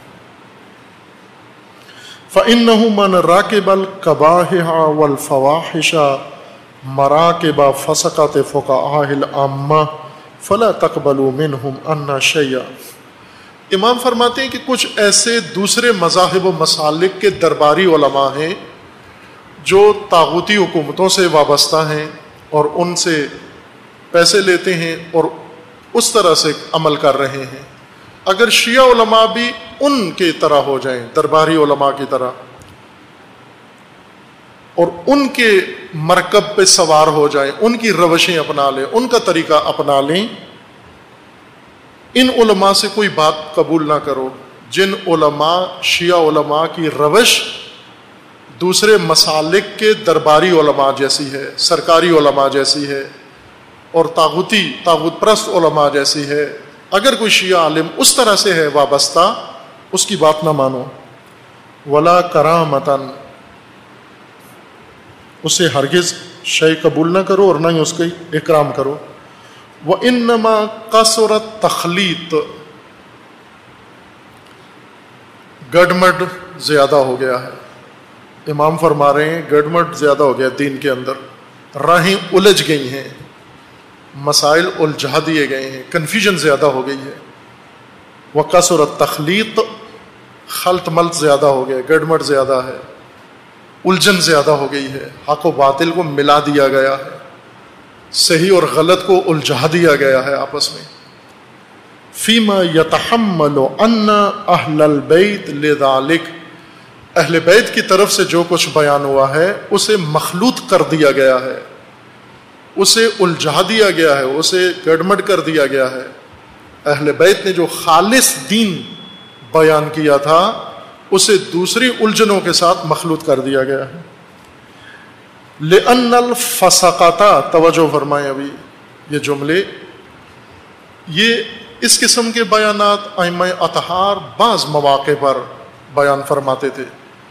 فَإِنَّهُ مَنْ رَاكِبَ الْقَبَاحِحَ وَالْفَوَاحِشَ مراکب فسقت فقہاء العامہ فلا تقبلوا منہم ان شیئا، امام فرماتے ہیں کہ کچھ ایسے دوسرے مذاہب و مسالک کے درباری علماء ہیں جو طاغوتی حکومتوں سے وابستہ ہیں اور ان سے پیسے لیتے ہیں اور اس طرح سے عمل کر رہے ہیں. اگر شیعہ علماء بھی ان کی طرح ہو جائیں، درباری علماء کی طرح، اور ان کے مرکب پہ سوار ہو جائیں، ان کی روشیں اپنا لیں، ان کا طریقہ اپنا لیں، ان علماء سے کوئی بات قبول نہ کرو جن علماء شیعہ علماء کی روش دوسرے مسالک کے درباری علماء جیسی ہے، سرکاری علماء جیسی ہے، اور طاغوتی طاغوت پرست علماء جیسی ہے. اگر کوئی شیعہ عالم اس طرح سے ہے وابستہ، اس کی بات نہ مانو. ولا کرامتن، اسے ہرگز شے قبول نہ کرو اور نہ ہی اس کا اکرام کرو. وَإِنَّمَا قَصُرَتْ تَخْلِيط، گڈمڈ زیادہ ہو گیا ہے. امام فرما رہے ہیں گڈمڈ زیادہ ہو گیا دین کے اندر، راہیں الجھ گئی ہیں، مسائل الجھا دیے گئے ہیں، کنفیوژن زیادہ ہو گئی ہے. وَقَصُرَتْ تَخْلِيط، خلط ملط زیادہ ہو گیا، گڈمڈ زیادہ ہے، الجھن زیادہ ہو گئی ہے، حق و باطل کو ملا دیا گیا ہے، صحیح اور غلط کو الجھا دیا گیا ہے آپس میں. فیما یتحمل ان اہل البیت لذالک، اہل بیت کی طرف سے جو کچھ بیان ہوا ہے اسے مخلوط کر دیا گیا ہے، اسے الجھا دیا گیا ہے، اسے گڑمڑ کر دیا گیا ہے. اہل بیت نے جو خالص دین بیان کیا تھا اسے دوسری الجھنوں کے ساتھ مخلوط کر دیا گیا ہے. لِأَنَّ الْفَسَقَةَ، توجہ فرمائیں ابھی یہ جملے، یہ اس قسم کے بیانات ائمہ اطہار بعض مواقع پر بیان فرماتے تھے.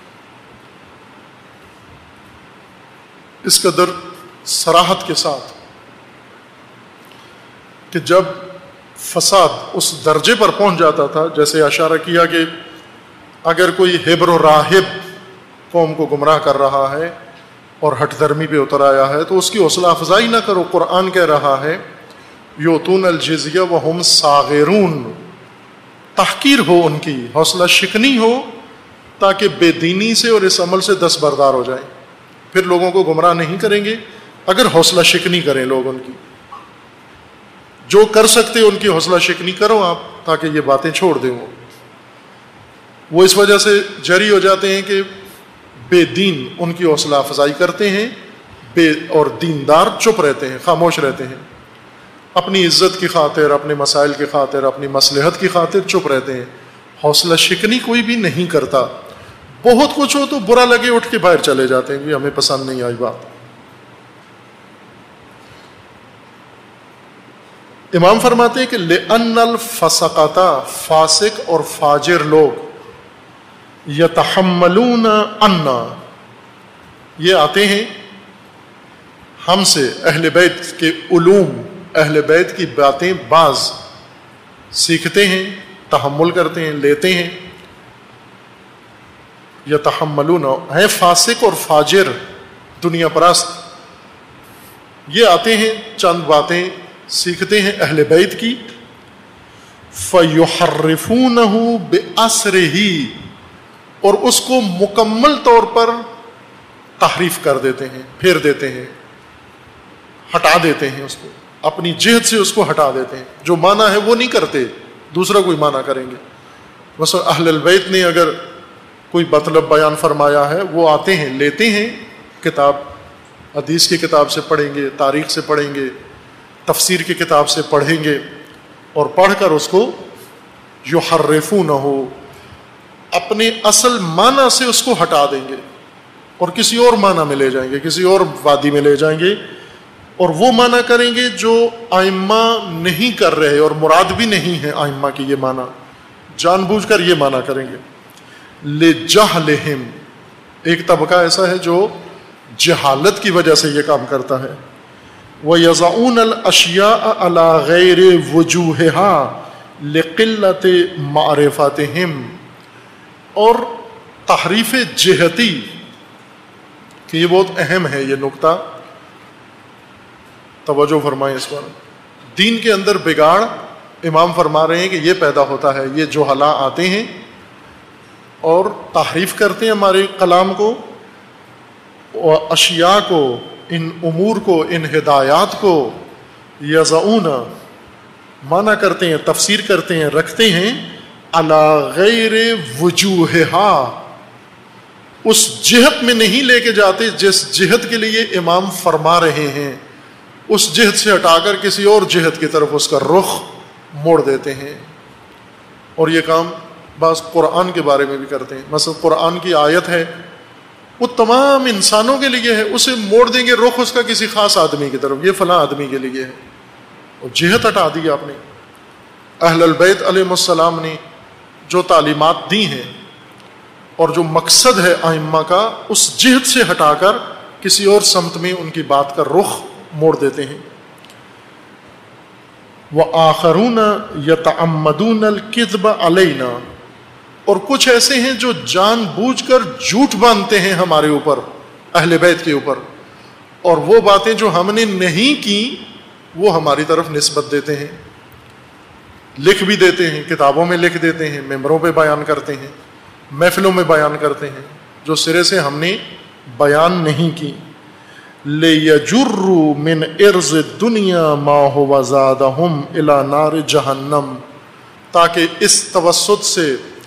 اس قدر صراحت کے ساتھ کہ جب فساد اس درجے پر پہنچ جاتا تھا، جیسے اشارہ کیا کہ اگر کوئی ہبر و راہب قوم کو گمراہ کر رہا ہے اور ہٹ درمی پہ اتر آیا ہے تو اس کی حوصلہ افزائی نہ کرو. قرآن کہہ رہا ہے یؤتون الجزیہ وہم صاغرون، تحقیر ہو ان کی، حوصلہ شکنی ہو، تاکہ بے دینی سے اور اس عمل سے دستبردار ہو جائیں. پھر لوگوں کو گمراہ نہیں کریں گے اگر حوصلہ شکنی کریں لوگ ان کی. جو کر سکتے ان کی حوصلہ شکنی کرو آپ، تاکہ یہ باتیں چھوڑ دیں. وہ وہ اس وجہ سے جری ہو جاتے ہیں کہ بے دین ان کی حوصلہ افزائی کرتے ہیں، بے اور دیندار چپ رہتے ہیں، خاموش رہتے ہیں، اپنی عزت کی خاطر، اپنے مسائل کی خاطر، اپنی مصلحت کی خاطر چپ رہتے ہیں. حوصلہ شکنی کوئی بھی نہیں کرتا. بہت کچھ ہو تو برا لگے اٹھ کے باہر چلے جاتے ہیں کہ ہمیں پسند نہیں آئی بات. امام فرماتے ہیں کہ لِأَنَّ الْفَسَقَةَ، فاسق اور فاجر لوگ، یتحملون عنا، یہ آتے ہیں ہم سے، اہل بیت کے علوم، اہل بیت کی باتیں بعض سیکھتے ہیں، تحمل کرتے ہیں، لیتے ہیں. یتحملون ہے فاسق اور فاجر، دنیا پرست، یہ آتے ہیں چند باتیں سیکھتے ہیں اہل بیت کی. فَيُحَرِّفُونَهُ بِأَسْرِهِ، اور اس کو مکمل طور پر تحریف کر دیتے ہیں، پھیر دیتے ہیں، ہٹا دیتے ہیں، اس کو اپنی جہت سے اس کو ہٹا دیتے ہیں. جو معنی ہے وہ نہیں کرتے، دوسرا کوئی معنی کریں گے. مثلا اہل البیت نے اگر کوئی مطلب بیان فرمایا ہے، وہ آتے ہیں، لیتے ہیں، کتاب حدیث کی کتاب سے پڑھیں گے، تاریخ سے پڑھیں گے، تفسیر کی کتاب سے پڑھیں گے، اور پڑھ کر اس کو یحرفونہ، اپنے اصل معنی سے اس کو ہٹا دیں گے اور کسی اور معنی میں لے جائیں گے، کسی اور وادی میں لے جائیں گے، اور وہ معنی کریں گے جو ائمہ نہیں کر رہے اور مراد بھی نہیں ہے ائمہ کی. یہ معنی جان بوجھ کر یہ معنی کریں گے. لِجَهْلِهِمْ، ایک طبقہ ایسا ہے جو جہالت کی وجہ سے یہ کام کرتا ہے. وَيَضَعُونَ الْأَشْيَاءَ عَلَى غَيْرِ وُجُوهِهَا لِقِلَّةِ مَعْرِفَتِهِمْ، اور تحریف جہتی، کہ یہ بہت اہم ہے یہ نقطہ، توجہ فرمائیں اس پر. دین کے اندر بگاڑ امام فرما رہے ہیں کہ یہ پیدا ہوتا ہے، یہ جہلاء آتے ہیں اور تحریف کرتے ہیں ہمارے کلام کو، اشیاء کو، ان امور کو، ان ہدایات کو یضعون مانا کرتے ہیں، تفسیر کرتے ہیں، رکھتے ہیں علی غیر وجوہہا، اس جہت میں نہیں لے کے جاتے جس جہت کے لیے امام فرما رہے ہیں، اس جہت سے ہٹا کر کسی اور جہت کی طرف اس کا رخ موڑ دیتے ہیں۔ اور یہ کام بعض قرآن کے بارے میں بھی کرتے ہیں۔ مثلا قرآن کی آیت ہے، وہ تمام انسانوں کے لیے ہے، اسے موڑ دیں گے رخ اس کا کسی خاص آدمی کی طرف، یہ فلاں آدمی کے لیے ہے، اور جہت ہٹا دی آپ نے۔ اہل البیت علیہ السلام نے جو تعلیمات دی ہیں اور جو مقصد ہے ائمہ کا، اس جہت سے ہٹا کر کسی اور سمت میں ان کی بات کا رخ موڑ دیتے ہیں۔ وَآخَرُونَ يَتَعَمَّدُونَ الْكِذْبَ عَلَيْنَا، اور کچھ ایسے ہیں جو جان بوجھ کر جھوٹ باندھتے ہیں ہمارے اوپر، اہل بیت کے اوپر، اور وہ باتیں جو ہم نے نہیں کی وہ ہماری طرف نسبت دیتے ہیں، لکھ بھی دیتے ہیں، کتابوں میں لکھ دیتے ہیں، ممبروں پہ بیان کرتے ہیں، محفلوں میں بیان کرتے ہیں، جو سرے سے ہم نے بیان نہیں کی۔ لِيَجُرُّوا مِنْ عِرْضِ الدُّنْيَا مَا هُوَ زَادَهُمْ إِلَى نَارِ جَهَنَّمْ، تاکہ اس توسط سے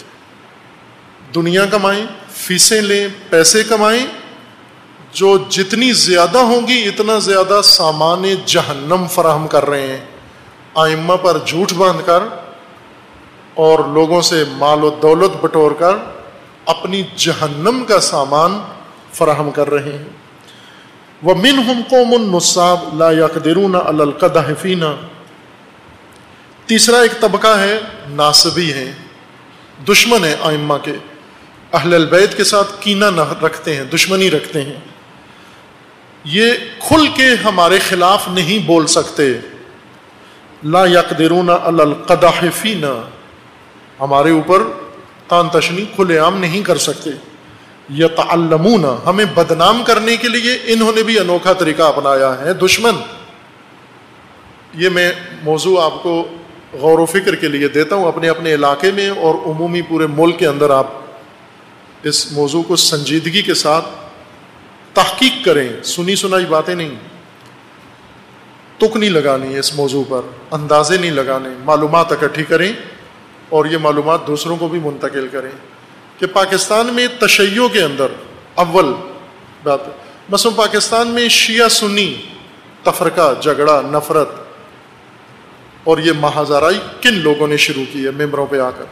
دنیا کمائیں، فیسیں لیں، پیسے کمائیں، جو جتنی زیادہ ہوں گی اتنا زیادہ سامان جہنم فراہم کر رہے ہیں، ائمہ پر جھوٹ باندھ کر اور لوگوں سے مال و دولت بٹور کر اپنی جہنم کا سامان فراہم کر رہے ہیں۔ وَمِنْهُمْ قَوْمٌ نُصَّابٌ لَا يَقْدِرُونَ عَلَى الْقَدْحِ فِينَا، تیسرا ایک طبقہ ہے ناصبی ہیں، دشمن ہیں ائمہ کے، اہل البیت کے ساتھ کینہ نہ رکھتے ہیں، دشمنی رکھتے ہیں، یہ کھل کے ہمارے خلاف نہیں بول سکتے۔ لا یقدرون علی القدح فینا، ہمارے اوپر تان تشنی کھلے عام نہیں کر سکتے۔ یتعلمون، ہمیں بدنام کرنے کے لیے انہوں نے بھی انوکھا طریقہ اپنایا ہے، دشمن۔ یہ میں موضوع آپ کو غور و فکر کے لیے دیتا ہوں، اپنے اپنے علاقے میں اور عمومی پورے ملک کے اندر آپ اس موضوع کو سنجیدگی کے ساتھ تحقیق کریں، سنی سنائی باتیں نہیں، تک نہیں لگانی اس موضوع پر، اندازے نہیں لگانے، معلومات اکٹھی کریں اور یہ معلومات دوسروں کو بھی منتقل کریں کہ پاکستان میں تشیع کے اندر اول بات، مثلا پاکستان میں شیعہ سنی تفرقہ، جھگڑا، نفرت اور یہ مہازارائی کن لوگوں نے شروع کی ہے ممبروں پہ آ کر؟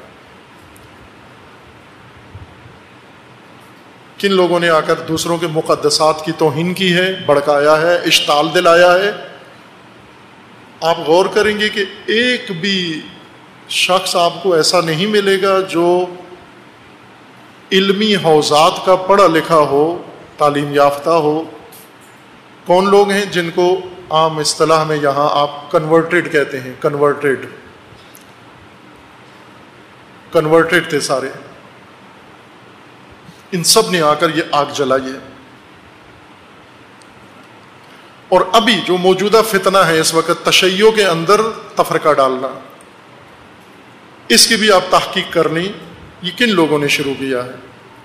کن لوگوں نے آ کر دوسروں کے مقدسات کی توہین کی ہے، بھڑکایا ہے، اشتعال دلایا ہے؟ آپ غور کریں گے کہ ایک بھی شخص آپ کو ایسا نہیں ملے گا جو علمی حوزات کا پڑھا لکھا ہو، تعلیم یافتہ ہو۔ کون لوگ ہیں جن کو عام اصطلاح میں یہاں آپ کنورٹڈ کہتے ہیں؟ کنورٹڈ کنورٹڈ تھے سارے، ان سب نے آ کر یہ آگ جلائی ہے۔ اور ابھی جو موجودہ فتنہ ہے اس وقت تشیع کے اندر تفرقہ ڈالنا، اس کی بھی آپ تحقیق کر لیں، یہ کن لوگوں نے شروع کیا ہے۔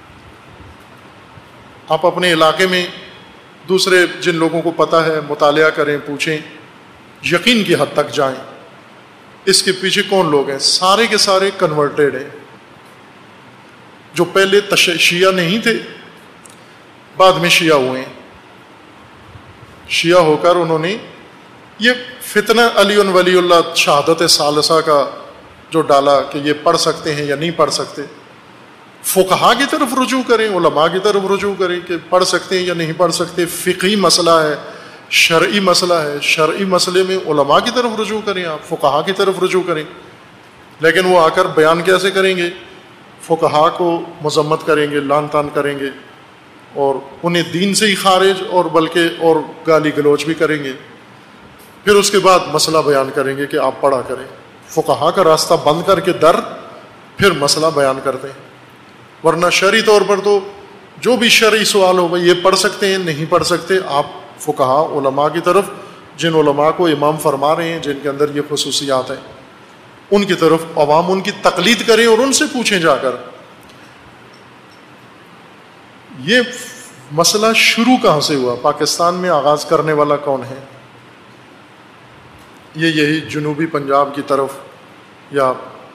آپ اپنے علاقے میں دوسرے جن لوگوں کو پتہ ہے مطالعہ کریں، پوچھیں، یقین کی حد تک جائیں اس کے پیچھے کون لوگ ہیں۔ سارے کے سارے کنورٹڈ ہیں، جو پہلے شیعہ نہیں تھے بعد میں شیعہ ہوئے ہیں۔ شیعہ ہو کر انہوں نے یہ فتنہ علی ولی اللہ شہادت ثالثہ کا جو ڈالا کہ یہ پڑھ سکتے ہیں یا نہیں پڑھ سکتے، فقہا کی طرف رجوع کریں، علماء کی طرف رجوع کریں کہ پڑھ سکتے ہیں یا نہیں پڑھ سکتے، فقہی مسئلہ ہے، شرعی مسئلہ ہے، شرعی مسئلے میں علماء کی طرف رجوع کریں، آپ فقہا کی طرف رجوع کریں۔ لیکن وہ آ کر بیان کیسے کریں گے؟ فقہا کو مذمت کریں گے، لعن طعن کریں گے اور انہیں دین سے ہی خارج اور بلکہ اور گالی گلوچ بھی کریں گے۔ پھر اس کے بعد مسئلہ بیان کریں گے کہ آپ پڑھا کریں، فقہا کا راستہ بند کر کے در پھر مسئلہ بیان کرتے ہیں۔ ورنہ شرعی طور پر تو جو بھی شرعی سوال ہو بھائی یہ پڑھ سکتے ہیں نہیں پڑھ سکتے، آپ فقہا علماء کی طرف، جن علماء کو امام فرما رہے ہیں جن کے اندر یہ خصوصیات ہیں، ان کی طرف عوام ان کی تقلید کریں اور ان سے پوچھیں جا کر۔ یہ مسئلہ شروع کہاں سے ہوا؟ پاکستان میں آغاز کرنے والا کون ہے؟ یہ یہی جنوبی پنجاب کی طرف یا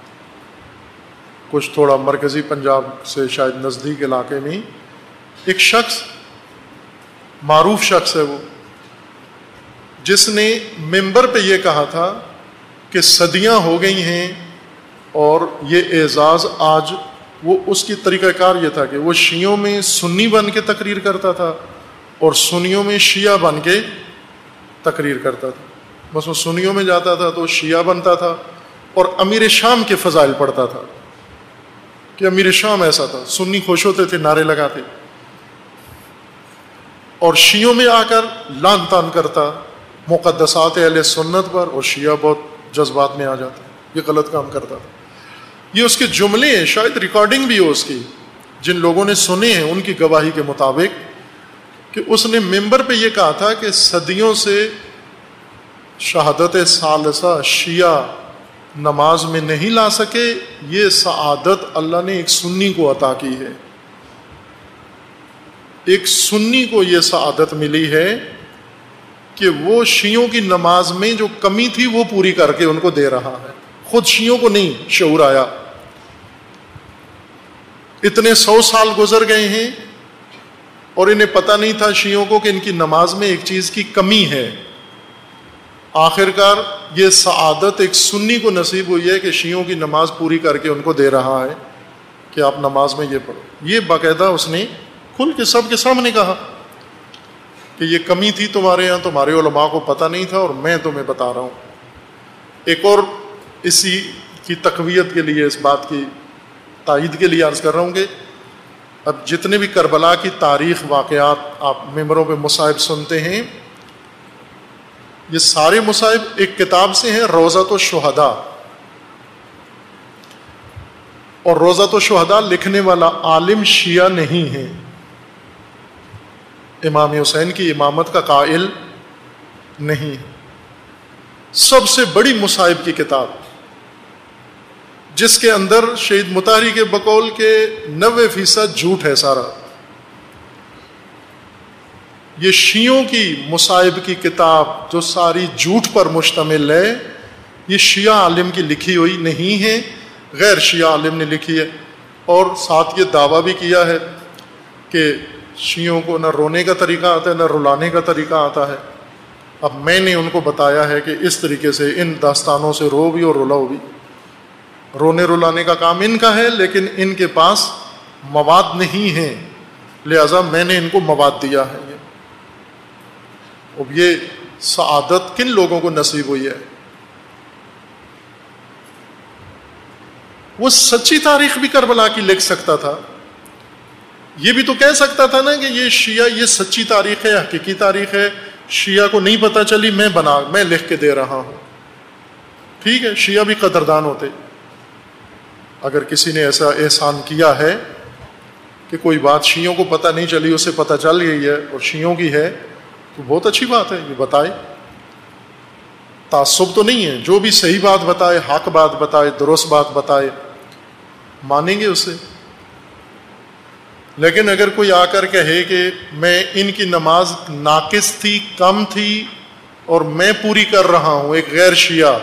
کچھ تھوڑا مرکزی پنجاب سے شاید نزدیک علاقے میں ایک شخص، معروف شخص ہے وہ، جس نے ممبر پہ یہ کہا تھا کہ صدیاں ہو گئی ہیں اور یہ اعزاز آج، وہ اس کی طریقہ کار یہ تھا کہ وہ شیعوں میں سنی بن کے تقریر کرتا تھا اور سنیوں میں شیعہ بن کے تقریر کرتا تھا. بس وہ سنیوں میں جاتا تھا تو شیعہ بنتا تھا اور امیر شام کے فضائل پڑھتا تھا کہ امیر شام ایسا تھا، سنی خوش ہوتے تھے، نعرے لگاتے، اور شیعوں میں آ کر لان تان کرتا مقدسات اہل سنت پر، اور شیعہ بہت جذبات میں آ جاتا، یہ غلط کام کرتا تھا. یہ اس کے جملے ہیں، شاید ریکارڈنگ بھی ہو اس کی، جن لوگوں نے سنے ہیں ان کی گواہی کے مطابق، کہ اس نے ممبر پہ یہ کہا تھا کہ صدیوں سے شہادت ثالثہ شیعہ نماز میں نہیں لا سکے، یہ سعادت اللہ نے ایک سنی کو عطا کی ہے. ایک سنی کو یہ سعادت ملی ہے کہ وہ شیعوں کی نماز میں جو کمی تھی وہ پوری کر کے ان کو دے رہا ہے. خود شیعوں کو نہیں شعور آیا، اتنے سو سال گزر گئے ہیں اور انہیں پتہ نہیں تھا شیعوں کو کہ ان کی نماز میں ایک چیز کی کمی ہے. آخر کار یہ سعادت ایک سنی کو نصیب ہوئی ہے کہ شیعوں کی نماز پوری کر کے ان کو دے رہا ہے کہ آپ نماز میں یہ پڑھو. یہ باقاعدہ اس نے کھل کے سب کے سامنے کہا کہ یہ کمی تھی تمہارے یہاں، تمہارے علماء کو پتہ نہیں تھا اور میں تمہیں بتا رہا ہوں. ایک اور اسی کی تقویت کے لیے، اس بات کی تائید کے لیے عرض کر رہا ہوں کہ اب جتنے بھی کربلا کی تاریخ، واقعات آپ ممبروں پہ مصائب سنتے ہیں، یہ سارے مصائب ایک کتاب سے ہیں، روضۃ الشہداء. اور روضۃ الشہداء لکھنے والا عالم شیعہ نہیں ہے، امام حسین کی امامت کا قائل نہیں. سب سے بڑی مصائب کی کتاب، جس کے اندر شہید مطہری کے بقول کے نوے فیصد جھوٹ ہے سارا. یہ شیعوں کی مصائب کی کتاب جو ساری جھوٹ پر مشتمل ہے، یہ شیعہ عالم کی لکھی ہوئی نہیں ہے، غیر شیعہ عالم نے لکھی ہے. اور ساتھ یہ دعویٰ بھی کیا ہے کہ شیعوں کو نہ رونے کا طریقہ آتا ہے نہ رلانے کا طریقہ آتا ہے. اب میں نے ان کو بتایا ہے کہ اس طریقے سے ان داستانوں سے رو بھی اور رلاؤ بھی. رونے رلانے کا کام ان کا ہے، لیکن ان کے پاس مواد نہیں ہے، لہذا میں نے ان کو مواد دیا ہے. اب یہ سعادت کن لوگوں کو نصیب ہوئی ہے؟ وہ سچی تاریخ بھی کربلا کی لکھ سکتا تھا، یہ بھی تو کہہ سکتا تھا نا کہ یہ شیعہ، یہ سچی تاریخ ہے، حقیقی تاریخ ہے، شیعہ کو نہیں پتہ چلی، میں بنا میں لکھ کے دے رہا ہوں. ٹھیک ہے، شیعہ بھی قدردان ہوتے. اگر کسی نے ایسا احسان کیا ہے کہ کوئی بات شیعوں کو پتہ نہیں چلی، اسے پتہ چل گئی ہے اور شیعوں کی ہے، تو بہت اچھی بات ہے، یہ بتائے. تعصب تو نہیں ہے، جو بھی صحیح بات بتائے، حق بات بتائے، درست بات بتائے، مانیں گے اسے. لیکن اگر کوئی آ کر کہے کہ میں ان کی نماز ناقص تھی، کم تھی اور میں پوری کر رہا ہوں، ایک غیر شیعہ،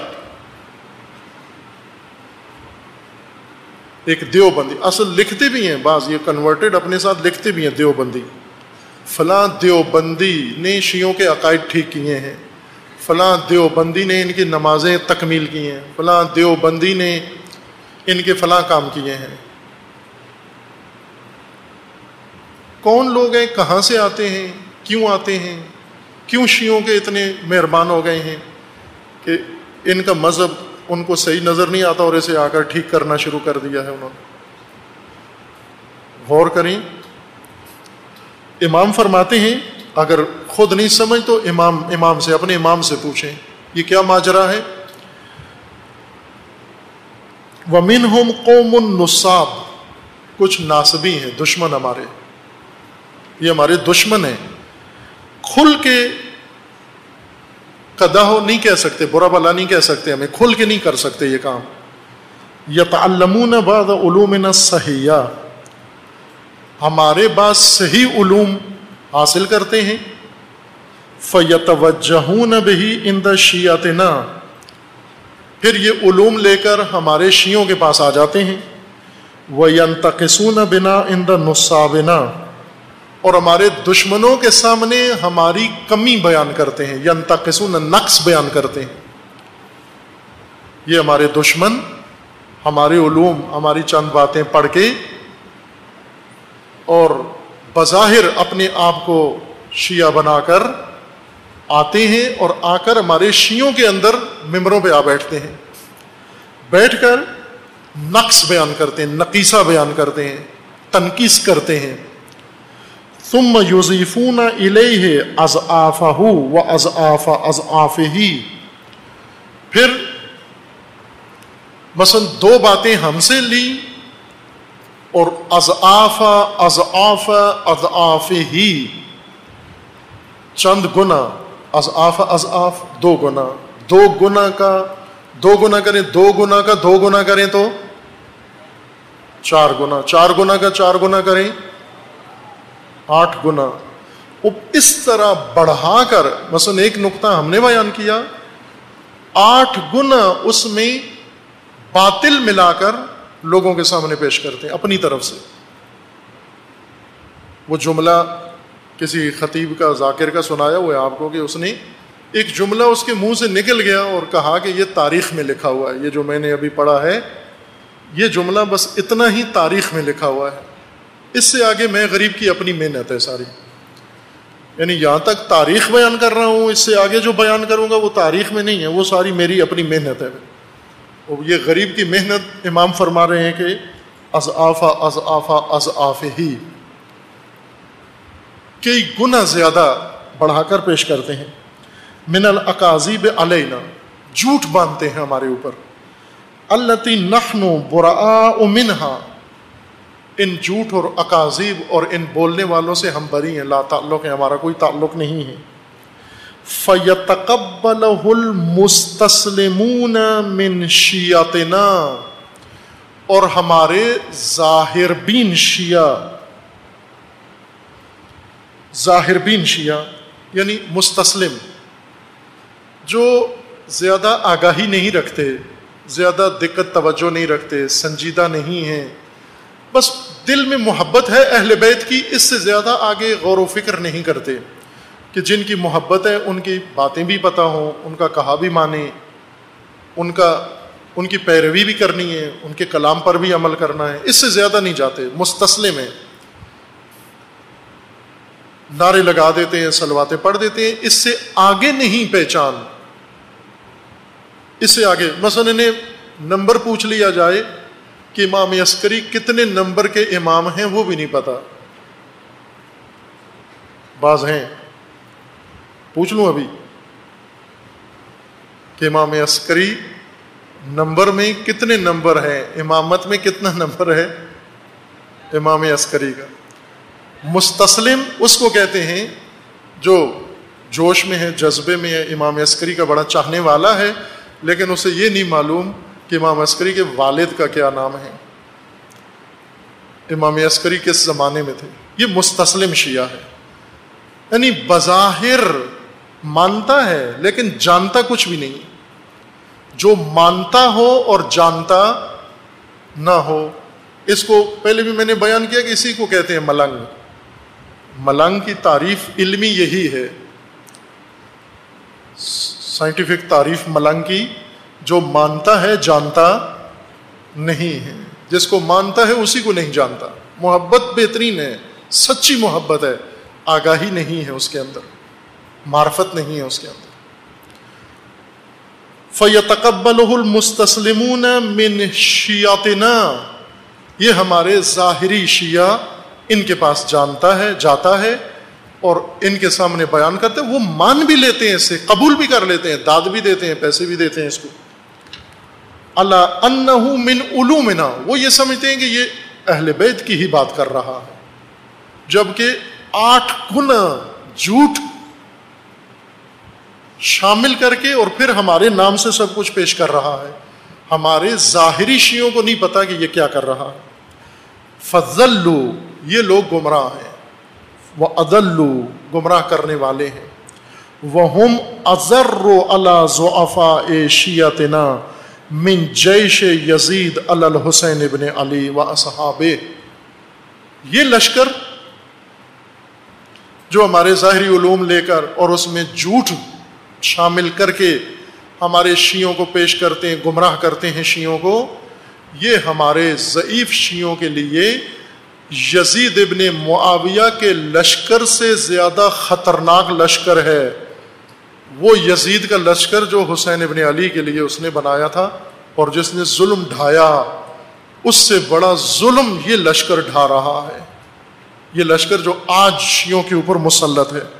ایک دیوبندی، اصل لکھتے بھی ہیں بعض، یہ کنورٹڈ اپنے ساتھ لکھتے بھی ہیں دیوبندی، فلاں دیوبندی نے شیعوں کے عقائد ٹھیک کیے ہیں، فلاں دیوبندی نے ان کی نمازیں تکمیل کی ہیں، فلاں دیوبندی نے ان کے فلاں کام کیے ہیں. کون لوگ ہیں، کہاں سے آتے ہیں، کیوں آتے ہیں، کیوں شیعوں کے اتنے مہربان ہو گئے ہیں کہ ان کا مذہب ان کو صحیح نظر نہیں آتا اور اسے آ کر ٹھیک کرنا شروع کر دیا ہے انہوں نے. غور کریں. امام فرماتے ہیں اگر خود نہیں سمجھ تو امام امام سے اپنے امام سے پوچھیں یہ کیا ماجرا ہے. وَمِنْهُمْ قَوْمٌ نُصَابٌ، کچھ ناصبی ہیں، دشمن ہمارے، یہ ہمارے دشمن ہیں. کھل کے قدح نہیں کہہ سکتے، برا بلا نہیں کہہ سکتے، ہمیں کھل کے نہیں کر سکتے یہ کام. یتعلمون بعض علومنا الصحیحہ، ہمارے بعض صحیح علوم حاصل کرتے ہیں. فیتوجہون بہ عند شیعتنا، پھر یہ علوم لے کر ہمارے شیعوں کے پاس آ جاتے ہیں، وَيَنْتَقِصُونَ بِنَا عِنْدَ نُصَّابِنَا، اور ہمارے دشمنوں کے سامنے ہماری کمی بیان کرتے ہیں، ینتقصون نقص بیان کرتے ہیں۔ یہ ہمارے دشمن ہمارے علوم، ہماری چند باتیں پڑھ کے اور بظاہر اپنے آپ کو شیعہ بنا کر آتے ہیں، اور آ کر ہمارے شیعوں کے اندر ممبروں پہ آ بیٹھتے ہیں، بیٹھ کر نقص بیان کرتے ہیں، نقیصہ بیان کرتے ہیں، تنقیص کرتے ہیں۔ ثم یضیفون الیہ اضعافہ واضعاف اضعافہ، پھر مثلا دو باتیں ہم سے لی اور اضعاف اضعاف اضعافہ، چند گنا، اضعاف اضعاف دو گنا، دو گنا کا دو گنا کریں، دو گنا کا دو گنا کریں تو چار گنا، چار گنا کا چار گنا کریں آٹھ گنا۔ اس طرح بڑھا کر مثلا ایک نقطہ ہم نے بیان کیا، آٹھ گنا اس میں باطل ملا کر لوگوں کے سامنے پیش کرتے ہیں اپنی طرف سے۔ وہ جملہ کسی خطیب کا، ذاکر کا سنایا ہوا ہے آپ کو کہ اس نے ایک جملہ اس کے منہ سے نکل گیا اور کہا کہ یہ تاریخ میں لکھا ہوا ہے، یہ جو میں نے ابھی پڑھا ہے یہ جملہ بس اتنا ہی تاریخ میں لکھا ہوا ہے، اس سے آگے میں غریب کی اپنی محنت ہے ساری، یعنی یہاں تک تاریخ بیان کر رہا ہوں، اس سے آگے جو بیان کروں گا وہ تاریخ میں نہیں ہے، وہ ساری میری اپنی محنت ہے۔ اور یہ غریب کی محنت امام فرما رہے ہیں کہ اضعاف اضعاف اضعاف ہی، کئی گنا زیادہ بڑھا کر پیش کرتے ہیں۔ من الاکاذیب علینا، جھوٹ باندھتے ہیں ہمارے اوپر، التی نحن براء منہا، ان جھوٹ اور اکاذیب اور ان بولنے والوں سے ہم بری ہیں، لا تعلق ہے، ہمارا کوئی تعلق نہیں ہے۔ فَيَتَقَبَّلَهُ الْمُسْتَسْلِمُونَ مِنْ شِيَعَتِنَا، اور ہمارے ظاہر بین شیعہ، ظاہر بین شیعہ یعنی مستسلم، جو زیادہ آگاہی نہیں رکھتے، زیادہ دقت توجہ نہیں رکھتے، سنجیدہ نہیں ہیں، بس دل میں محبت ہے اہل بیت کی، اس سے زیادہ آگے غور و فکر نہیں کرتے، کہ جن کی محبت ہے ان کی باتیں بھی پتہ ہوں، ان کا کہا بھی مانیں، ان کا ان کی پیروی بھی کرنی ہے، ان کے کلام پر بھی عمل کرنا ہے، اس سے زیادہ نہیں جاتے، مستسلم ہیں، نعرے لگا دیتے ہیں، صلواتیں پڑھ دیتے ہیں، اس سے آگے نہیں پہچان، اس سے آگے مثلا انہیں نمبر پوچھ لیا جائے کہ امام عسکری کتنے نمبر کے امام ہیں وہ بھی نہیں پتا، بعض ہیں، پوچھ لوں ابھی کہ امام عسکری نمبر میں کتنے نمبر ہیں، امامت میں کتنا نمبر ہے امام عسکری کا۔ مستسلم اس کو کہتے ہیں جو جوش میں ہے، جذبے میں ہے، امام عسکری کا بڑا چاہنے والا ہے، لیکن اسے یہ نہیں معلوم کہ امام عسکری کے والد کا کیا نام ہے، امام عسکری کس زمانے میں تھے۔ یہ مستسلم شیعہ ہے، یعنی بظاہر مانتا ہے لیکن جانتا کچھ بھی نہیں، جو مانتا ہو اور جانتا نہ ہو، اس کو پہلے بھی میں نے بیان کیا کہ اسی کو کہتے ہیں ملنگ۔ ملنگ کی تعریف علمی یہی ہے، سائنٹیفک تعریف ملنگ کی، جو مانتا ہے جانتا نہیں ہے، جس کو مانتا ہے اسی کو نہیں جانتا۔ محبت بہترین ہے، سچی محبت ہے، آگاہی نہیں ہے اس کے اندر، معرفت نہیں ہے اس کے اندر۔ فَيَتَقَبَّلُهُ الْمُسْتَسْلِمُونَ مِنْ شِيَعَتِنَا، یہ ہمارے ظاہری شیعہ ان کے پاس جانتا ہے، جاتا ہے اور ان کے سامنے بیان کرتے ہیں، وہ مان بھی لیتے ہیں، اسے قبول بھی کر لیتے ہیں، داد بھی دیتے ہیں، پیسے بھی دیتے ہیں اس کو۔ عَلَىٰ أَنَّهُ مِنْ عُلُومِنَا، وہ یہ سمجھتے ہیں کہ یہ اہل بیت کی ہی بات کر رہا ہے، جبکہ آٹھ گنا جھوٹ شامل کر کے اور پھر ہمارے نام سے سب کچھ پیش کر رہا ہے۔ ہمارے ظاہری شیعوں کو نہیں پتا کہ یہ کیا کر رہا ہے۔ فَضَلُّوا، یہ لوگ گمراہ ہیں، وَأَضَلُّوا، گمراہ کرنے والے ہیں، وَهُمْ أَضَرُّ عَلَىٰ ضُعَفَاءِ شِيَعَتِنَا، من جیش یزید علی الحسین ابن علی و اصحابہ. یہ لشکر جو ہمارے ظاہری علوم لے کر اور اس میں جھوٹ شامل کر کے ہمارے شیعوں کو پیش کرتے ہیں، گمراہ کرتے ہیں شیعوں کو، یہ ہمارے ضعیف شیعوں کے لیے یزید ابن معاویہ کے لشکر سے زیادہ خطرناک لشکر ہے. وہ یزید کا لشکر جو حسین ابن علی کے لیے اس نے بنایا تھا اور جس نے ظلم ڈھایا، اس سے بڑا ظلم یہ لشکر ڈھا رہا ہے. یہ لشکر جو آج شیعوں کے اوپر مسلط ہے.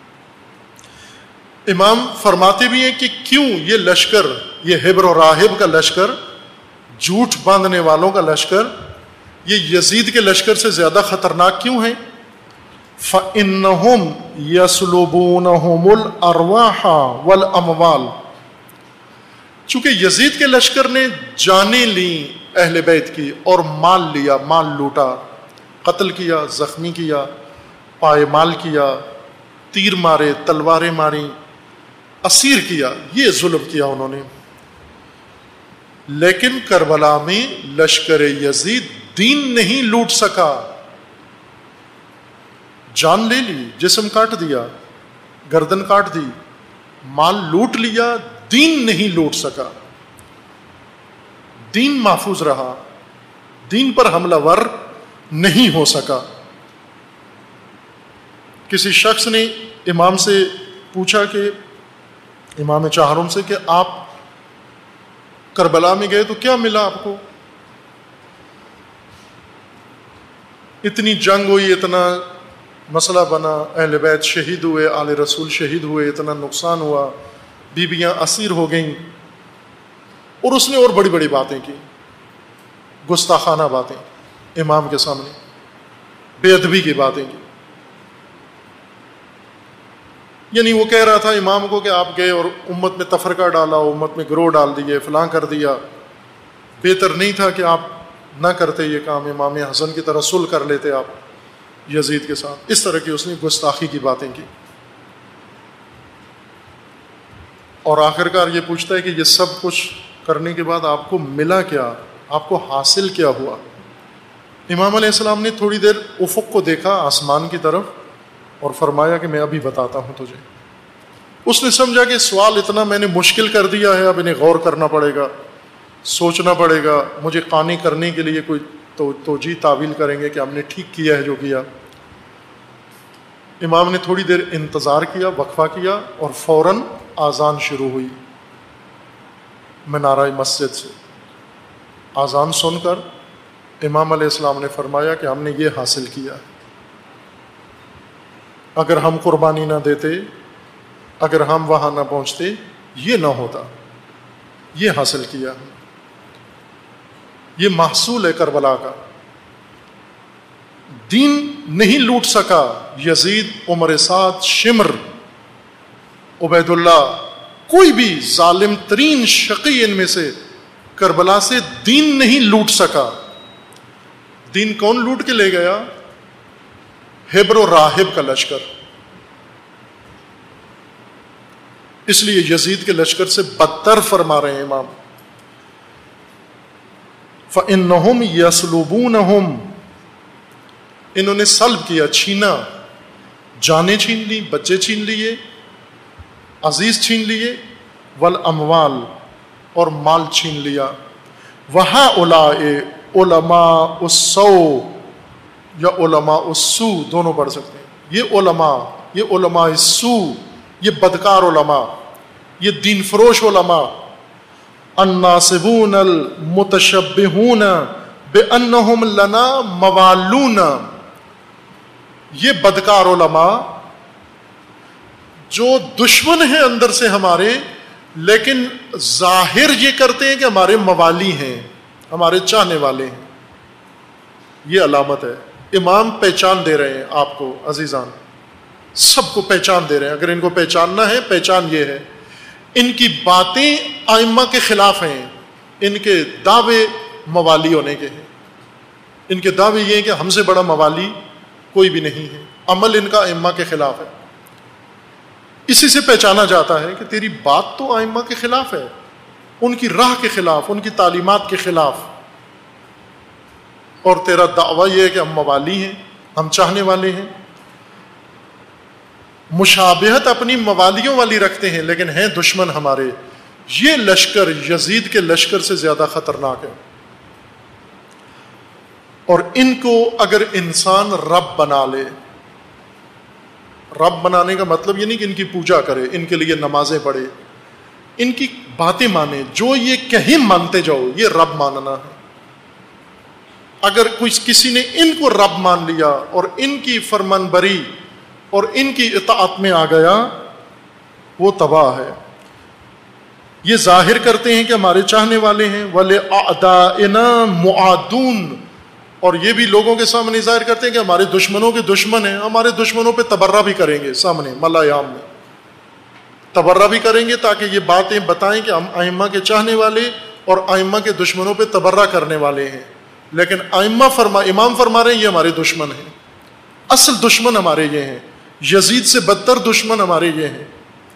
امام فرماتے بھی ہیں کہ کیوں یہ لشکر، یہ ہبر و راہب کا لشکر، جھوٹ باندھنے والوں کا لشکر، یہ یزید کے لشکر سے زیادہ خطرناک کیوں ہے؟ فَإِنَّهُمْ يَسْلُبُونَهُمُ الْأَرْوَاحَ وَالْأَمْوَالَ. چونکہ یزید کے لشکر نے جانیں لیں اہل بیت کی اور مال لیا، مال لوٹا، قتل کیا، زخمی کیا، پائمال کیا، تیر مارے، تلواریں ماری، اسیر کیا، یہ ظلم کیا انہوں نے. لیکن کربلا میں لشکر یزید دین نہیں لوٹ سکا. جان لے لی، جسم کاٹ دیا، گردن کاٹ دی، مال لوٹ لیا، دین نہیں لوٹ سکا. دین محفوظ رہا، دین پر حملہ ور نہیں ہو سکا. کسی شخص نے امام سے پوچھا کہ امام چہارم سے کہ آپ کربلا میں گئے تو کیا ملا آپ کو؟ اتنی جنگ ہوئی، اتنا مسئلہ بنا، اہل بیت شہید ہوئے، آل رسول شہید ہوئے، اتنا نقصان ہوا، بیویاں اسیر ہو گئیں. اور اس نے اور بڑی بڑی باتیں کی، گستاخانہ باتیں امام کے سامنے، بے ادبی کی باتیں کی. یعنی وہ کہہ رہا تھا امام کو کہ آپ گئے اور امت میں تفرقہ ڈالا، امت میں گروہ ڈال دیے، فلاں کر دیا. بہتر نہیں تھا کہ آپ نہ کرتے یہ کام، امام حسن کی طرح صلح کر لیتے آپ یزید کے ساتھ. اس طرح کی اس نے گستاخی کی باتیں کی. اور آخر کار یہ پوچھتا ہے کہ یہ سب کچھ کرنے کے بعد آپ کو ملا کیا، آپ کو حاصل کیا ہوا؟ امام علیہ السلام نے تھوڑی دیر افق کو دیکھا، آسمان کی طرف، اور فرمایا کہ میں ابھی بتاتا ہوں تجھے. اس نے سمجھا کہ سوال اتنا میں نے مشکل کر دیا ہے، اب انہیں غور کرنا پڑے گا، سوچنا پڑے گا، مجھے قانع کرنے کے لیے کوئی تو توجیہ تعویل کریں گے کہ ہم نے ٹھیک کیا ہے جو کیا. امام نے تھوڑی دیر انتظار کیا، وقفہ کیا، اور فوراً آذان شروع ہوئی منارہ مسجد سے. آذان سن کر امام علیہ السلام نے فرمایا کہ ہم نے یہ حاصل کیا، اگر ہم قربانی نہ دیتے، اگر ہم وہاں نہ پہنچتے، یہ نہ ہوتا. یہ حاصل کیا، یہ محصول ہے کربلا کا. دین نہیں لوٹ سکا یزید، عمر سعد، شمر، عبید اللہ، کوئی بھی ظالم ترین شقی ان میں سے کربلا سے دین نہیں لوٹ سکا. دین کون لوٹ کے لے گیا؟ ہبر و راہب کا لشکر. اس لیے یزید کے لشکر سے بدتر فرما رہے ہیں امام. فَإِنَّهُمْ يَسْلُبُونَهُمْ، انہوں نے سلب کیا، چھینا، جانیں چھین لی، بچے چھین لیے، عزیز چھین لیے، والاموال، اور مال چھین لیا. وَهَؤُلَاءِ علماء السوء یا علماء السوء دونوں پڑھ سکتے ہیں. یہ علماء، یہ علماء السوء، یہ بدکار علماء، یہ دین فروش علماء، الناصبون المتشبہون بأنہم لنا موالون، یہ بدکار علماء جو دشمن ہیں اندر سے ہمارے، لیکن ظاہر یہ کرتے ہیں کہ ہمارے موالی ہیں، ہمارے چاہنے والے ہیں. یہ علامت ہے. امام پہچان دے رہے ہیں آپ کو عزیزان، سب کو پہچان دے رہے ہیں. اگر ان کو پہچاننا ہے، پہچان یہ ہے، ان کی باتیں ائمہ کے خلاف ہیں، ان کے دعوے موالی ہونے کے ہیں. ان کے دعوے یہ ہیں کہ ہم سے بڑا موالی کوئی بھی نہیں ہے. عمل ان کا ائمہ کے خلاف ہے. اسی سے پہچانا جاتا ہے کہ تیری بات تو ائمہ کے خلاف ہے. ان کی راہ کے خلاف، ان کی تعلیمات کے خلاف، اور تیرا دعویٰ یہ ہے کہ ہم موالی ہیں، ہم چاہنے والے ہیں. مشابہت اپنی موالیوں والی رکھتے ہیں لیکن ہیں دشمن ہمارے. یہ لشکر یزید کے لشکر سے زیادہ خطرناک ہے. اور ان کو اگر انسان رب بنا لے، رب بنانے کا مطلب یہ نہیں کہ ان کی پوجا کرے، ان کے لیے نمازیں پڑھے، ان کی باتیں مانے، جو یہ کہیں مانتے جاؤ، یہ رب ماننا ہے. اگر کوئی کسی نے ان کو رب مان لیا اور ان کی فرمان بری اور ان کی اطاعت میں آ گیا، وہ تباہ ہے. یہ ظاہر کرتے ہیں کہ ہمارے چاہنے والے ہیں، وَلِأَعْدَائِنَا مُعَادُونَ، اور یہ بھی لوگوں کے سامنے ظاہر کرتے ہیں کہ ہمارے دشمنوں کے دشمن ہیں. ہمارے دشمنوں پہ تبرہ بھی کریں گے، سامنے ملا عام میں تبرہ بھی کریں گے تاکہ یہ باتیں بتائیں کہ ہم ائمہ کے چاہنے والے اور ائمہ کے دشمنوں پہ تبرہ کرنے والے ہیں. لیکن ائمہ فرما امام فرما رہے ہیں یہ ہمارے دشمن ہیں، اصل دشمن ہمارے یہ ہیں، یزید سے بدتر دشمن ہمارے یہ ہیں.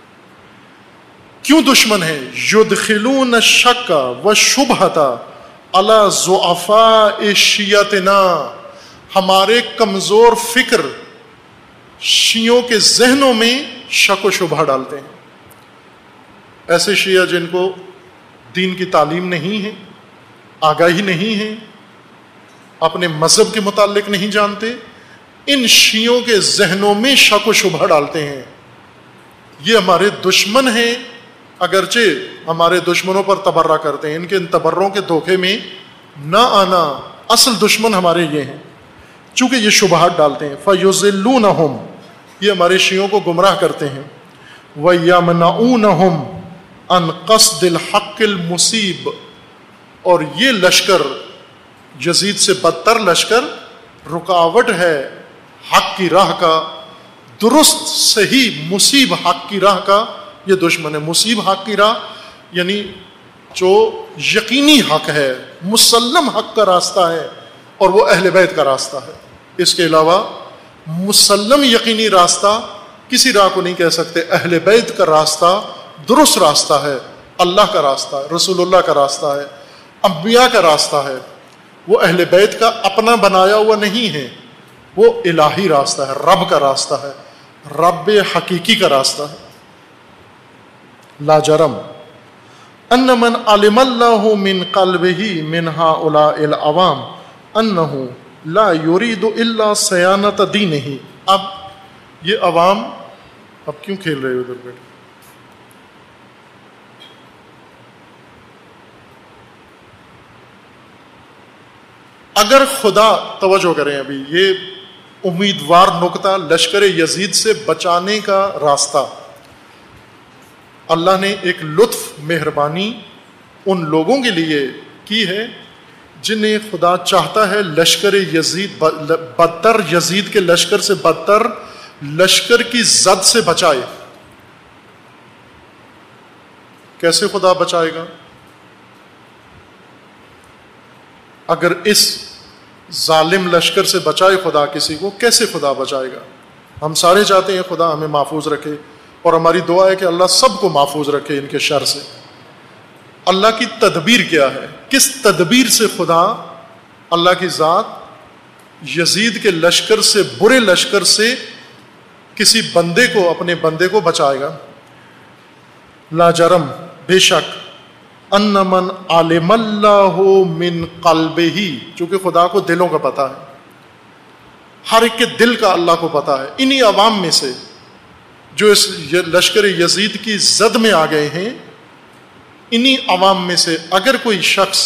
کیوں دشمن ہیں؟ یدخلون الشک والشبہۃ علی ضعفاء شیعتنا، ہمارے کمزور فکر شیعوں کے ذہنوں میں شک و شبہ ڈالتے ہیں. ایسے شیعہ جن کو دین کی تعلیم نہیں ہے، آگاہی نہیں ہے، اپنے مذہب کے متعلق نہیں جانتے، ان شیعوں کے ذہنوں میں شک و شبہ ڈالتے ہیں. یہ ہمارے دشمن ہیں، اگرچہ ہمارے دشمنوں پر تبرہ کرتے ہیں. ان کے ان تبروں کے دھوکے میں نہ آنا، اصل دشمن ہمارے یہ ہیں، چونکہ یہ شبہات ڈالتے ہیں. فَيُضِلُّونَهُمْ، یہ ہمارے شیعوں کو گمراہ کرتے ہیں. وَيَمْنَعُونَهُمْ عَنْ قَصْدِ الْحَقِّ الْمُصِيبِ، اور یہ لشکر یزید سے بدتر لشکر رکاوٹ ہے حق کی راہ کا، درست صحیح مصیب حق کی راہ کا یہ دشمن ہے. مصیب حق کی راہ یعنی جو یقینی حق ہے، مسلم حق کا راستہ ہے، اور وہ اہل بیت کا راستہ ہے. اس کے علاوہ مسلم یقینی راستہ کسی راہ کو نہیں کہہ سکتے. اہل بیت کا راستہ درست راستہ ہے، اللہ کا راستہ ہے، رسول اللہ کا راستہ ہے، انبیاء کا راستہ ہے. وہ اہل بیت کا اپنا بنایا ہوا نہیں ہے، وہ الہی راستہ ہے، رب کا راستہ ہے، رب حقیقی کا راستہ ہے. لا جرم ان من علم اللہ من قلبہ من ہؤلاء العوام انہ لا یرید الا صیانۃ دینہ. اب یہ عوام، اب کیوں کھیل رہے ہو ادھر بیٹھ؟ اگر خدا، توجہ کریں ابھی، یہ امیدوار نکتہ لشکر یزید سے بچانے کا راستہ. اللہ نے ایک لطف مہربانی ان لوگوں کے لیے کی ہے جنہیں خدا چاہتا ہے لشکر یزید بدتر، یزید کے لشکر سے بدتر لشکر کی زد سے بچائے. کیسے خدا بچائے گا؟ اگر اس ظالم لشکر سے بچائے خدا کسی کو، کیسے خدا بچائے گا؟ ہم سارے چاہتے ہیں خدا ہمیں محفوظ رکھے، اور ہماری دعا ہے کہ اللہ سب کو محفوظ رکھے ان کے شر سے. اللہ کی تدبیر کیا ہے؟ کس تدبیر سے خدا، اللہ کی ذات یزید کے لشکر سے، برے لشکر سے کسی بندے کو، اپنے بندے کو بچائے گا؟ لا جرم، بے شک، ان من علم اللہ من قلبہ، چونکہ خدا کو دلوں کا پتہ ہے، ہر ایک کے دل کا اللہ کو پتہ ہے. انہی عوام میں سے جو اس لشکر یزید کی زد میں آ گئے ہیں، انہی عوام میں سے اگر کوئی شخص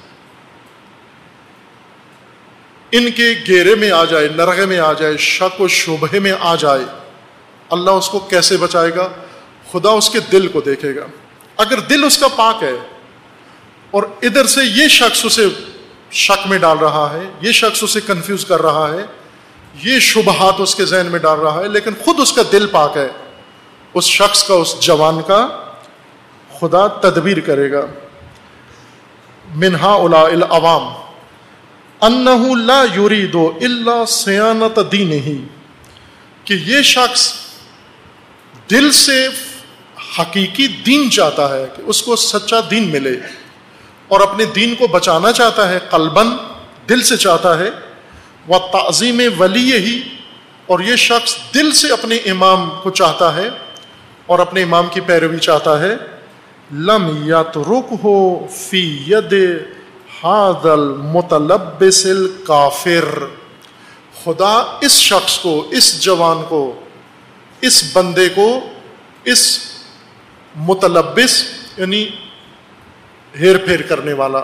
ان کے گھیرے میں آ جائے، نرغے میں آ جائے، شک و شبہے میں آ جائے، اللہ اس کو کیسے بچائے گا؟ خدا اس کے دل کو دیکھے گا. اگر دل اس کا پاک ہے اور ادھر سے یہ شخص اسے شک میں ڈال رہا ہے، یہ شخص اسے کنفیوز کر رہا ہے، یہ شبہات اس کے ذہن میں ڈال رہا ہے، لیکن خود اس کا دل پاک ہے، اس شخص کا، اس جوان کا خدا تدبیر کرے گا. من ہؤلاء العوام انہ لا یرید الا صیانۃ دینہ، کہ یہ شخص دل سے حقیقی دین چاہتا ہے کہ اس کو سچا دین ملے اور اپنے دین کو بچانا چاہتا ہے، قلباً دل سے چاہتا ہے، وہ تعظیم ولی ہی، اور یہ شخص دل سے اپنے امام کو چاہتا ہے اور اپنے امام کی پیروی چاہتا ہے، لم یترکہ فی ید ھذا المتلبس الکافر، خدا اس شخص کو، اس جوان کو، اس بندے کو، اس متلبس یعنی ہیر پھیر کرنے والا،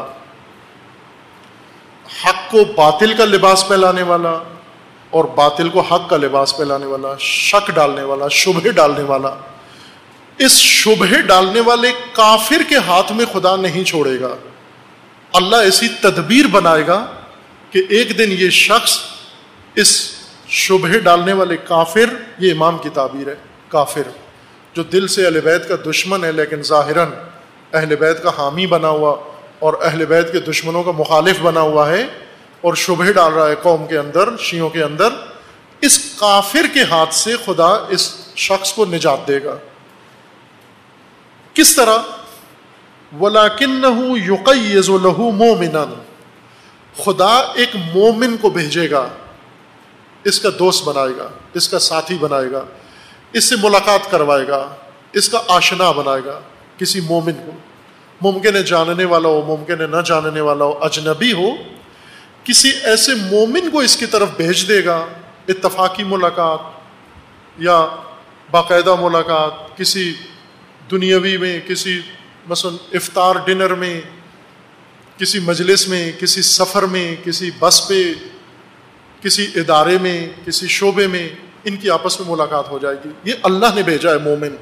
حق کو باطل کا لباس پہلانے والا اور باطل کو حق کا لباس پہلانے والا، شک ڈالنے والا، شبہ ڈالنے والا، اس شبہ ڈالنے والے کافر کے ہاتھ میں خدا نہیں چھوڑے گا۔ اللہ ایسی تدبیر بنائے گا کہ ایک دن یہ شخص اس شبہ ڈالنے والے کافر، یہ امام کی تعبیر ہے، کافر جو دل سے اہل بیت کا دشمن ہے لیکن ظاہراً اہل بیت کا حامی بنا ہوا اور اہل بیت کے دشمنوں کا مخالف بنا ہوا ہے اور شبہ ڈال رہا ہے قوم کے اندر، شیعوں کے اندر، اس کافر کے ہاتھ سے خدا اس شخص کو نجات دے گا۔ کس طرح؟ وَلَكِنَّهُ يُقَيِّزُ لَهُ مُؤْمِنًا، خدا ایک مومن کو بھیجے گا، اس کا دوست بنائے گا، اس کا ساتھی بنائے گا، اس سے ملاقات کروائے گا، اس کا آشنا بنائے گا، کسی مومن کو، ممکن ہے جاننے والا ہو، ممکن ہے نہ جاننے والا ہو، اجنبی ہو، کسی ایسے مومن کو اس کی طرف بھیج دے گا، اتفاقی ملاقات یا باقاعدہ ملاقات، کسی دنیاوی میں، کسی مثلا افطار ڈنر میں، کسی مجلس میں، کسی سفر میں، کسی بس پہ، کسی ادارے میں، کسی شعبے میں، ان کی آپس میں ملاقات ہو جائے گی۔ یہ اللہ نے بھیجا ہے مومن،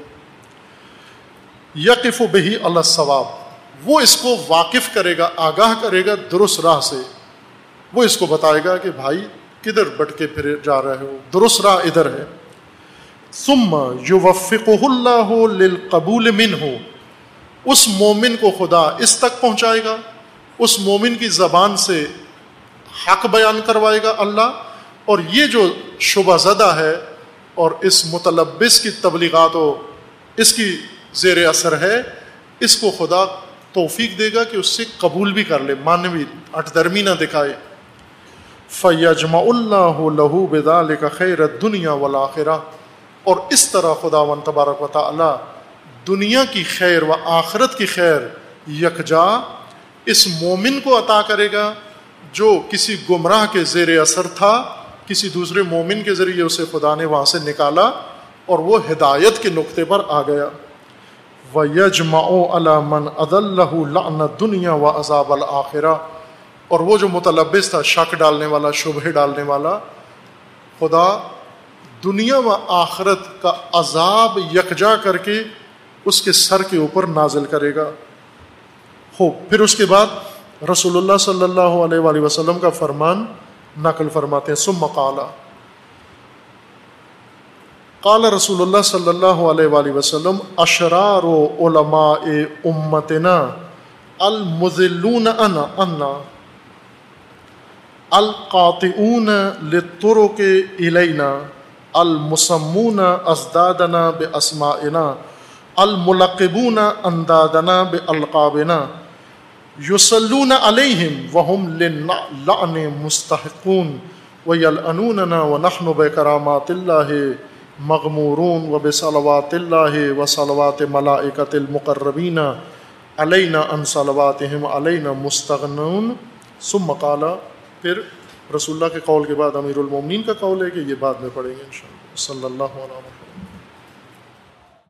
یقف بہ علی الصواب، وہ اس کو واقف کرے گا، آگاہ کرے گا درست راہ سے، وہ اس کو بتائے گا کہ بھائی کدھر بٹ کے پھر جا رہے ہو، درست راہ ادھر ہے۔ ثم یوفقہ اللہ للقبول منہ، اس مومن کو خدا اس تک پہنچائے گا، اس مومن کی زبان سے حق بیان کروائے گا اللہ، اور یہ جو شبہ زدہ ہے اور اس متلبس کی تبلیغات و اس کی زیر اثر ہے، اس کو خدا توفیق دے گا کہ اس سے قبول بھی کر لے، مانوی اٹ درمی نہ دکھائے۔ فَيَجْمَعُ اللَّهُ لَهُ بِذَلِكَ خَيْرَ الدُّنْيَا وَالْآخِرَةِ، اور اس طرح خداوند تبارک و تعالی دنیا کی خیر و آخرت کی خیر یکجا اس مومن کو عطا کرے گا جو کسی گمراہ کے زیر اثر تھا، کسی دوسرے مومن کے ذریعے اسے خدا نے وہاں سے نکالا اور وہ ہدایت کے نقطے پر آ گیا۔ وَيَجْمَعُ عَلَى مَنْ أَضَلَّهُ لَعْنَ الدُّنْيَا وَعَذَابَ الْآخِرَةِ، اور وہ جو متلبس تھا، شک ڈالنے والا، شبہ ڈالنے والا، خدا دنیا و آخرت کا عذاب یکجا کر کے اس کے سر کے اوپر نازل کرے گا۔ ہو پھر اس کے بعد رسول اللہ صلی اللہ علیہ وآلہ وسلم کا فرمان نقل فرماتے ہیں، ثم قال قال رسول اللہ صلی اللہ علیہ وآلہ وسلم اشرار علماء امتنا المذلون انا انا القاطعون للطرق الینا المسمون ازدادنا باسمائنا الملقبون اندادنا بالقابنا یصلون علیہم وہم للعن مستحقون ویلعنوننا ونحن بکرامات اللہ مغمورون وبصلوات اللہ وصلوات ملائکۃ المقربین علینا ان صلواتہم علینا مستغنون۔ ثم قال، پھر رسول اللہ کے قول کے بعد امیر المومنین کا قول ہے کہ یہ بعد میں پڑھیں گے انشاءاللہ۔ صلی اللہ علیہ وسلم۔